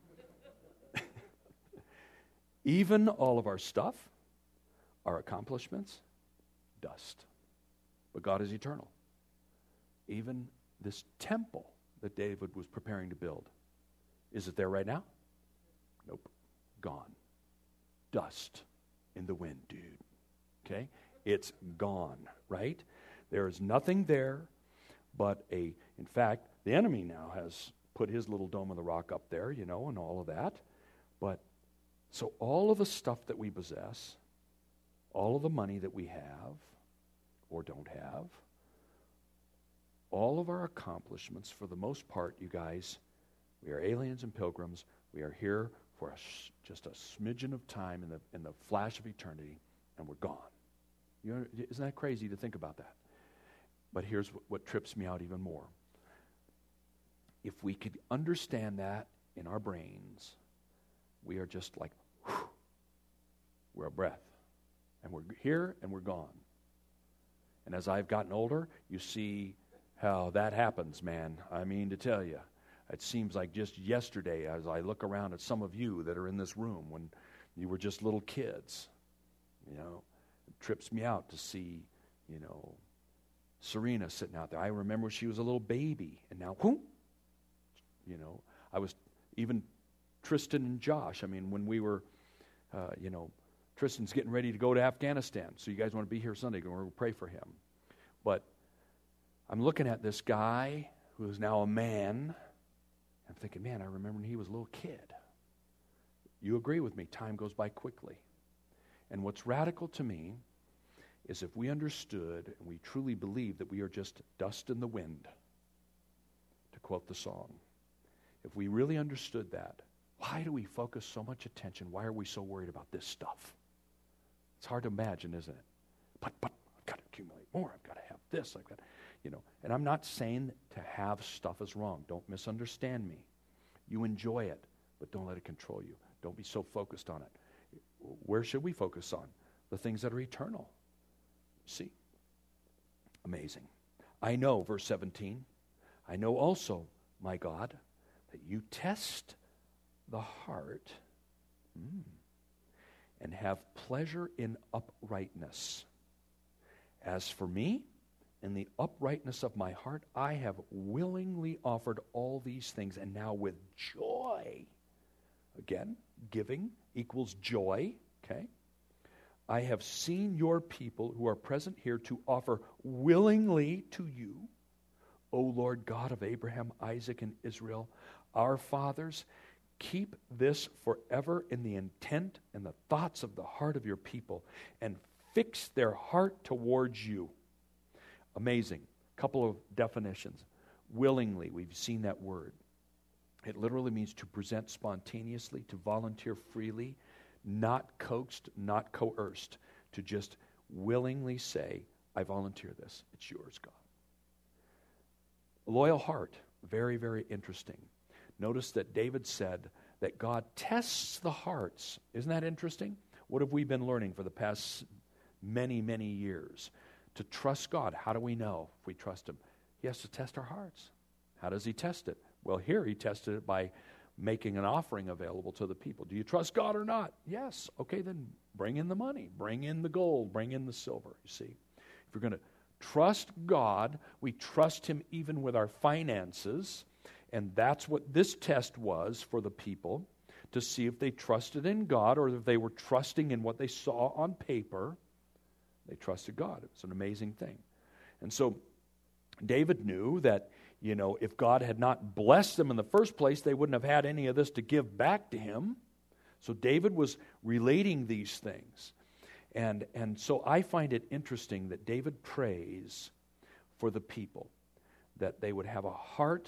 Even all of our stuff, our accomplishments, dust. But God is eternal. Even this temple that David was preparing to build, is it there right now? Nope. Gone. Dust in the wind, dude. Okay? It's gone, right? There is nothing there but in fact, the enemy now has put his little dome of the rock up there, and all of that. But, so all of the stuff that we possess, all of the money that we have or don't have, all of our accomplishments, for the most part, you guys, we are aliens and pilgrims. We are here for just a smidgen of time in the flash of eternity, and we're gone. Isn't that crazy to think about that? But here's what trips me out even more. If we could understand that in our brains, we are just like, whew, we're a breath. And we're here and we're gone. And as I've gotten older, you see how that happens, man. I mean to tell you, it seems like just yesterday as I look around at some of you that are in this room when you were just little kids, it trips me out to see, Serena sitting out there. I remember she was a little baby, and now, whoop, I was even Tristan and Josh. I mean, when we were, Tristan's getting ready to go to Afghanistan, so you guys want to be here Sunday, we're going to pray for him. But I'm looking at this guy who is now a man. I'm thinking, man, I remember when he was a little kid. You agree with me, time goes by quickly. And what's radical to me is if we understood and we truly believe that we are just dust in the wind, to quote the song, if we really understood that, why do we focus so much attention? Why are we so worried about this stuff? It's hard to imagine, isn't it? But I've got to accumulate more. I've got to have this. I've got, And I'm not saying to have stuff is wrong. Don't misunderstand me. You enjoy it, but don't let it control you. Don't be so focused on it. Where should we focus on? The things that are eternal. See? Amazing. I know, verse 17, I know also, my God, that you test the heart and have pleasure in uprightness. As for me, in the uprightness of my heart, I have willingly offered all these things, and now with joy, again, giving equals joy, okay? I have seen your people who are present here to offer willingly to you, O Lord God of Abraham, Isaac, and Israel, our fathers. Keep this forever in the intent and the thoughts of the heart of your people, and fix their heart towards you. Amazing. Couple of definitions. Willingly, we've seen that word. It literally means to present spontaneously, to volunteer freely, not coaxed, not coerced, to just willingly say, I volunteer this. It's yours, God. A loyal heart, very, very interesting. Notice that David said that God tests the hearts. Isn't that interesting? What have we been learning for the past many, many years? To trust God. How do we know if we trust Him? He has to test our hearts. How does He test it? Well, here He tested it by making an offering available to the people. Do you trust God or not? Yes. Okay, then bring in the money. Bring in the gold. Bring in the silver. You see, if you're going to trust God, we trust Him even with our finances. And that's what this test was for the people, to see if they trusted in God or if they were trusting in what they saw on paper. They trusted God. It's an amazing thing. And so David knew that, if God had not blessed them in the first place, they wouldn't have had any of this to give back to Him. So David was relating these things. And so I find it interesting that David prays for the people, that they would have a heart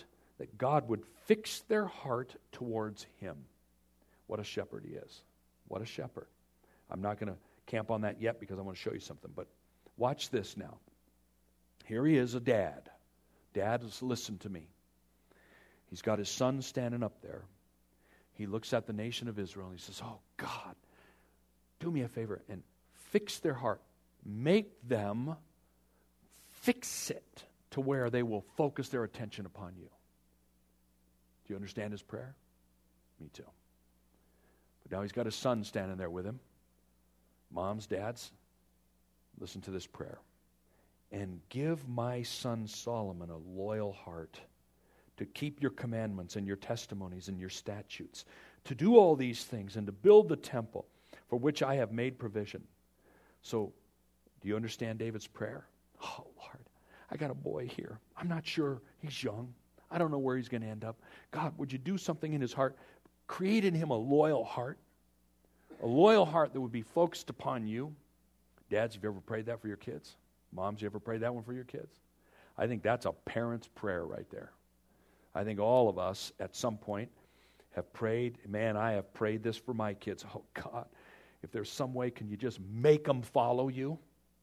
that God would fix their heart towards him. What a shepherd he is. What a shepherd. I'm not going to camp on that yet because I want to show you something, but watch this now. Here he is, a dad. Dad, listen to me. He's got his son standing up there. He looks at the nation of Israel and he says, oh God, do me a favor and fix their heart. Make them fix it to where they will focus their attention upon you. Do you understand his prayer? Me too. But now he's got his son standing there with him. Moms, dads, listen to this prayer. And give my son Solomon a loyal heart to keep your commandments and your testimonies and your statutes, to do all these things and to build the temple for which I have made provision. So, do you understand David's prayer? Oh, Lord, I got a boy here. I'm not sure. He's young. I don't know where he's going to end up. God, would you do something in his heart? Create in him a loyal heart that would be focused upon you. Dads, have you ever prayed that for your kids? Moms, you ever prayed that one for your kids? I think that's a parent's prayer right there. I think all of us at some point have prayed, man, I have prayed this for my kids. Oh, God, if there's some way, can you just make them follow you?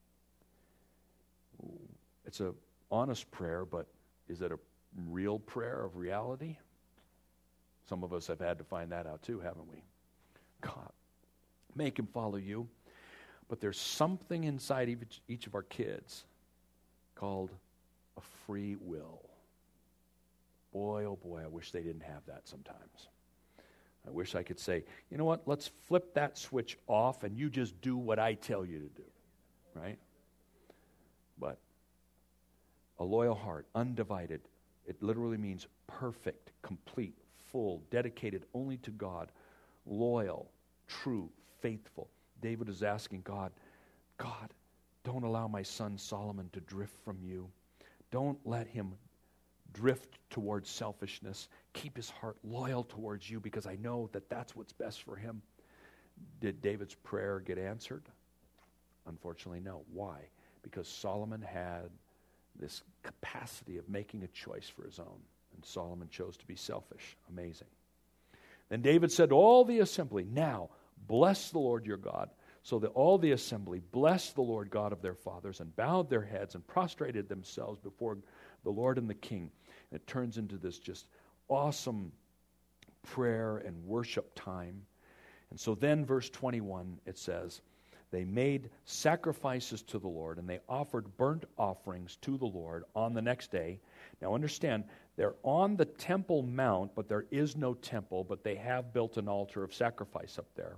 It's an honest prayer, but is it a real prayer of reality? Some of us have had to find that out too, haven't we? God, make him follow you. But there's something inside each of our kids called a free will. Boy, oh boy, I wish they didn't have that sometimes. I wish I could say, you know what, let's flip that switch off and you just do what I tell you to do, right? But a loyal heart, undivided, it literally means perfect, complete, full, dedicated only to God, loyal, true, faithful. David is asking God, don't allow my son Solomon to drift from you. Don't let him drift towards selfishness. Keep his heart loyal towards you because I know that that's what's best for him. Did David's prayer get answered? Unfortunately, no. Why? Because Solomon had this capacity of making a choice for his own, and Solomon chose to be selfish. Amazing. Then David said to all the assembly, now bless the Lord your God. So that all the assembly blessed the Lord God of their fathers and bowed their heads and prostrated themselves before the Lord and the king. And it turns into this just awesome prayer and worship time. And so then verse 21, it says, they made sacrifices to the Lord and they offered burnt offerings to the Lord on the next day. Now understand, they're on the Temple Mount, but there is no temple, but they have built an altar of sacrifice up there.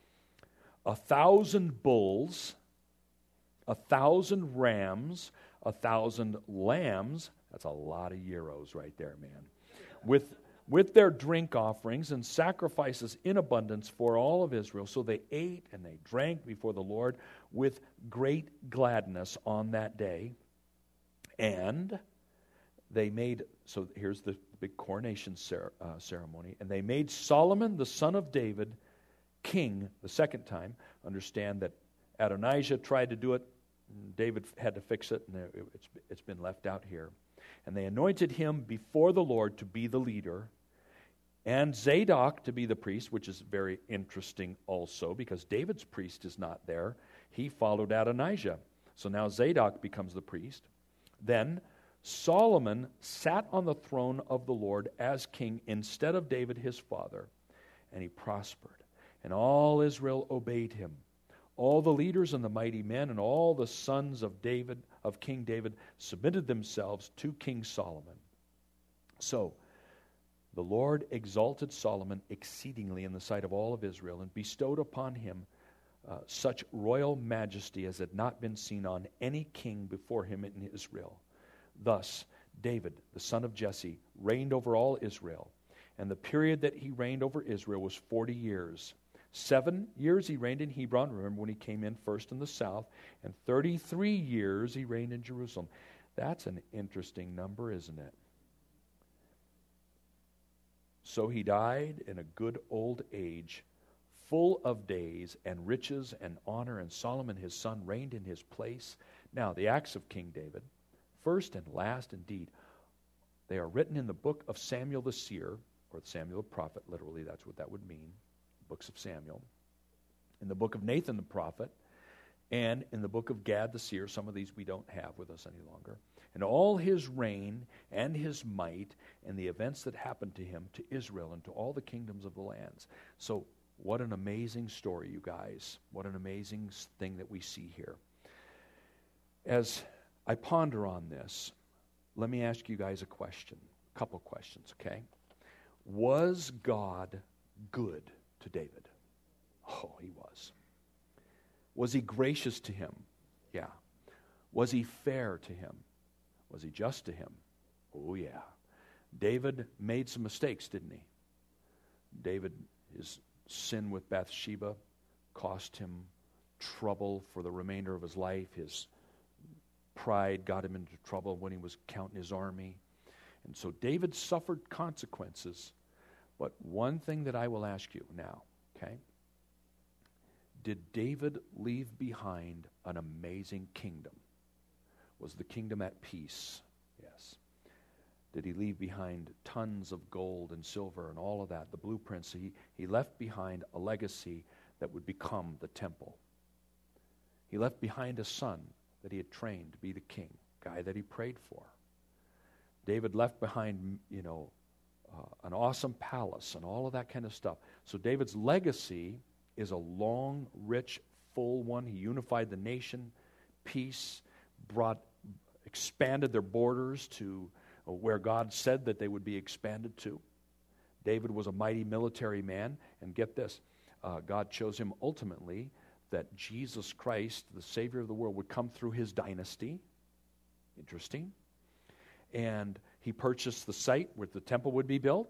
1,000 bulls, 1,000 rams, 1,000 lambs. That's a lot of euros right there, man. With their drink offerings and sacrifices in abundance for all of Israel. So they ate and they drank before the Lord with great gladness on that day. And they made, so here's the big coronation ceremony. And they made Solomon, the son of David, king the second time. Understand that Adonijah tried to do it. David had to fix it, and it's been left out here. And they anointed him before the Lord to be the leader, and Zadok to be the priest, which is very interesting also, because David's priest is not there. He followed Adonijah. So now Zadok becomes the priest. Then Solomon sat on the throne of the Lord as king instead of David his father, and he prospered. And all Israel obeyed him. All the leaders and the mighty men and all the sons of David, of King David, submitted themselves to King Solomon. So the Lord exalted Solomon exceedingly in the sight of all of Israel and bestowed upon him such royal majesty as had not been seen on any king before him in Israel. Thus David, the son of Jesse, reigned over all Israel. And the period that he reigned over Israel was 40 years. 7 years he reigned in Hebron, remember when he came in first in the south, and 33 years he reigned in Jerusalem. That's an interesting number, isn't it? So he died in a good old age, full of days and riches and honor, and Solomon his son reigned in his place. Now, the acts of King David, first and last indeed, They are written in the book of Samuel the seer, or Samuel the prophet, literally that's what that would mean, books of Samuel, in the book of Nathan the prophet, and in the book of Gad the seer. Some of these we don't have with us any longer. And all his reign and his might and the events that happened to him, to Israel, and to all the kingdoms of the lands. So what an amazing story, you guys. What an amazing thing that we see here. As I ponder on this, let me ask you guys a question, a couple questions, okay? Was God good to David? Oh, he was. Was he gracious to him? Yeah. Was he fair to him? Was he just to him? Oh, yeah. David made some mistakes, didn't he? David, his sin with Bathsheba cost him trouble for the remainder of his life. His pride got him into trouble when he was counting his army. And so David suffered consequences. But one thing that I will ask you now, okay? Did David leave behind an amazing kingdom? Was the kingdom at peace? Yes. Did he leave behind tons of gold and silver and all of that, the blueprints? He left behind a legacy that would become the temple. He left behind a son that he had trained to be the king, guy that he prayed for. David left behind, an awesome palace and all of that kind of stuff. So David's legacy is a long, rich, full one. He unified the nation, peace, expanded their borders to where God said that they would be expanded to. David was a mighty military man, and get this, God chose him ultimately that Jesus Christ, the Savior of the world, would come through his dynasty. Interesting. And he purchased the site where the temple would be built.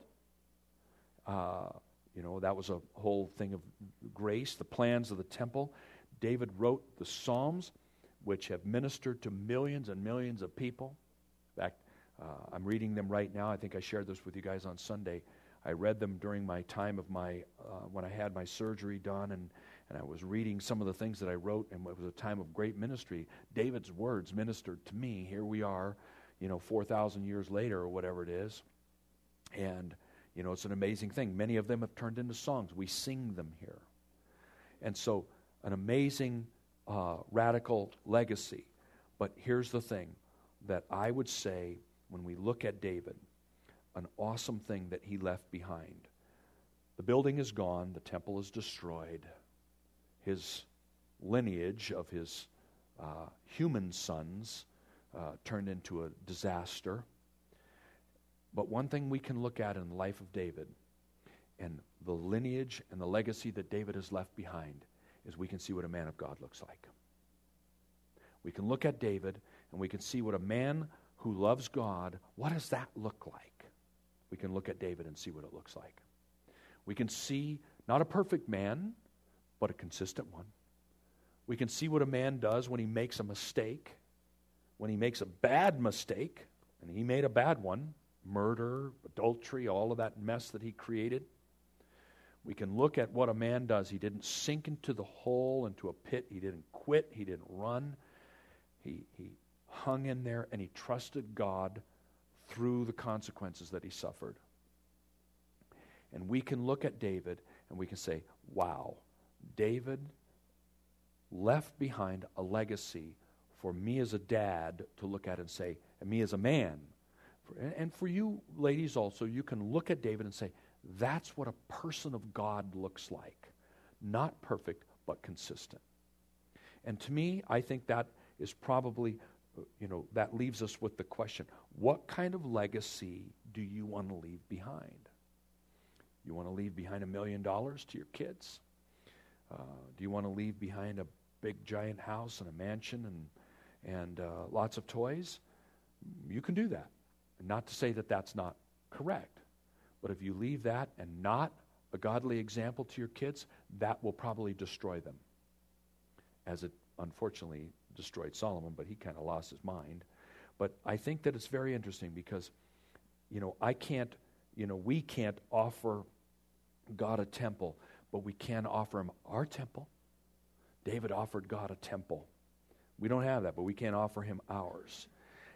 That was a whole thing of grace, the plans of the temple. David wrote the Psalms, which have ministered to millions and millions of people. In fact, I'm reading them right now. I think I shared this with you guys on Sunday. I read them during my time of when I had my surgery done, and I was reading some of the things that I wrote, and it was a time of great ministry. David's words ministered to me. Here we are, 4,000 years later or whatever it is. And, it's an amazing thing. Many of them have turned into songs. We sing them here. And so an amazing, radical legacy. But here's the thing that I would say when we look at David, an awesome thing that he left behind. The building is gone. The temple is destroyed. His lineage of his human sons turned into a disaster. But one thing we can look at in the life of David and the lineage and the legacy that David has left behind is we can see what a man of God looks like. We can look at David and we can see what a man who loves God, what does that look like? We can look at David and see what it looks like. We can see not a perfect man, but a consistent one. We can see what a man does when he makes a mistake, when he makes a bad mistake, and he made a bad one, murder, adultery, all of that mess that he created. We can look at what a man does. He didn't sink into the hole, into a pit. He didn't quit. He didn't run. He hung in there, and he trusted God through the consequences that he suffered. And we can look at David, and we can say, wow, David left behind a legacy for me as a dad to look at and say, and me as a man. And for you ladies also, you can look at David and say, that's what a person of God looks like. Not perfect, but consistent. And to me, I think that is probably, that leaves us with the question, what kind of legacy do you want to leave behind? You want to leave behind $1 million to your kids? Do you want to leave behind a big giant house and a mansion and lots of toys? You can do that. Not to say that that's not correct, but if you leave that and not a godly example to your kids, that will probably destroy them, as it unfortunately destroyed Solomon, but he kind of lost his mind. But I think that it's very interesting because, we can't offer God a temple, but we can offer him our temple. David offered God a temple. We don't have that, but we can offer him ours.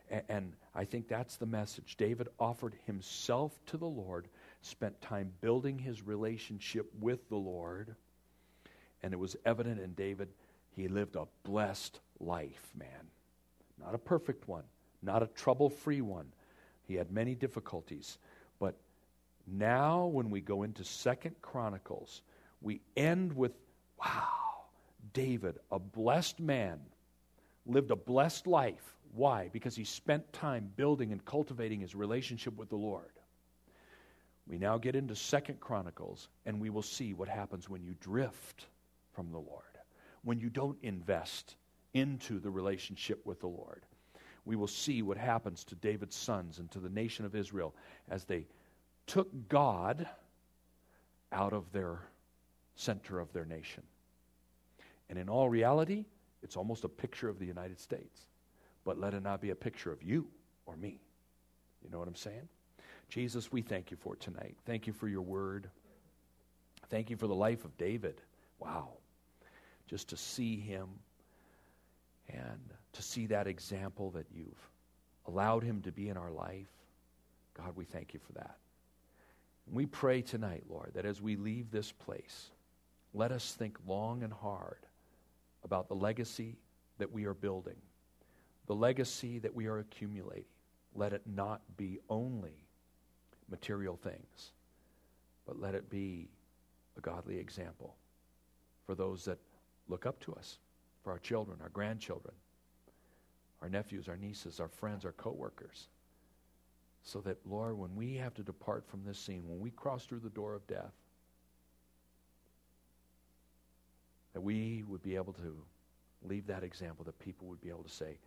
And I think that's the message. David offered himself to the Lord, spent time building his relationship with the Lord, and it was evident in David he lived a blessed life, man. Not a perfect one, not a trouble-free one. He had many difficulties. But now when we go into 2 Chronicles, we end with, wow, David, a blessed man, lived a blessed life. Why? Because he spent time building and cultivating his relationship with the Lord. We now get into 2 Chronicles, and we will see what happens when you drift from the Lord, when you don't invest into the relationship with the Lord. We will see what happens to David's sons and to the nation of Israel as they took God out of their center of their nation. And in all reality, it's almost a picture of the United States. But let it not be a picture of you or me. You know what I'm saying? Jesus, we thank you for tonight. Thank you for your word. Thank you for the life of David. Wow. Just to see him and to see that example that you've allowed him to be in our life. God, we thank you for that. And we pray tonight, Lord, that as we leave this place, let us think long and hard about the legacy that we are building, the legacy that we are accumulating. Let it not be only material things, but let it be a godly example for those that look up to us, for our children, our grandchildren, our nephews, our nieces, our friends, our co-workers, so that, Lord, when we have to depart from this scene, when we cross through the door of death, that we would be able to leave that example, that people would be able to say,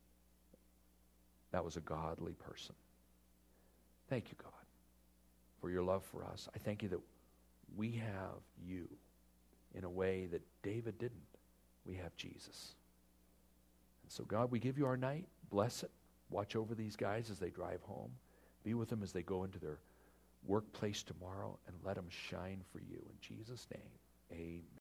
that was a godly person. Thank you, God, for your love for us. I thank you that we have you in a way that David didn't. We have Jesus. And so, God, we give you our night. Bless it. Watch over these guys as they drive home. Be with them as they go into their workplace tomorrow, and let them shine for you. In Jesus' name, amen.